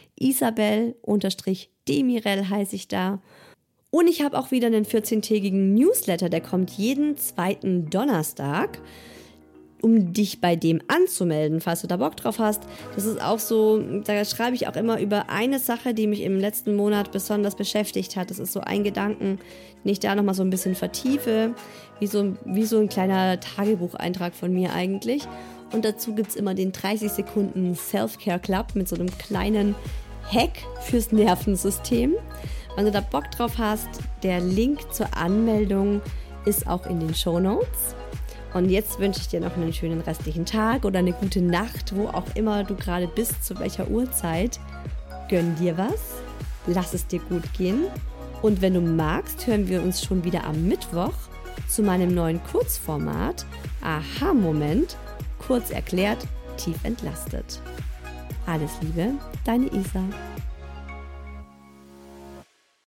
@isabel_demirel heiße ich da. Und ich habe auch wieder einen 14-tägigen Newsletter, der kommt jeden 2. Donnerstag, um dich bei dem anzumelden, falls du da Bock drauf hast. Das ist auch so, da schreibe ich auch immer über eine Sache, die mich im letzten Monat besonders beschäftigt hat. Das ist so ein Gedanken, den ich da nochmal so ein bisschen vertiefe, wie so ein kleiner Tagebucheintrag von mir eigentlich. Und dazu gibt es immer den 30 Sekunden Self-Care Club mit so einem kleinen Hack fürs Nervensystem. Wenn du da Bock drauf hast, der Link zur Anmeldung ist auch in den Shownotes. Und jetzt wünsche ich dir noch einen schönen restlichen Tag oder eine gute Nacht, wo auch immer du gerade bist, zu welcher Uhrzeit. Gönn dir was, lass es dir gut gehen. Und wenn du magst, hören wir uns schon wieder am Mittwoch zu meinem neuen Kurzformat Aha-Moment, kurz erklärt, tief entlastet. Alles Liebe, deine Isa.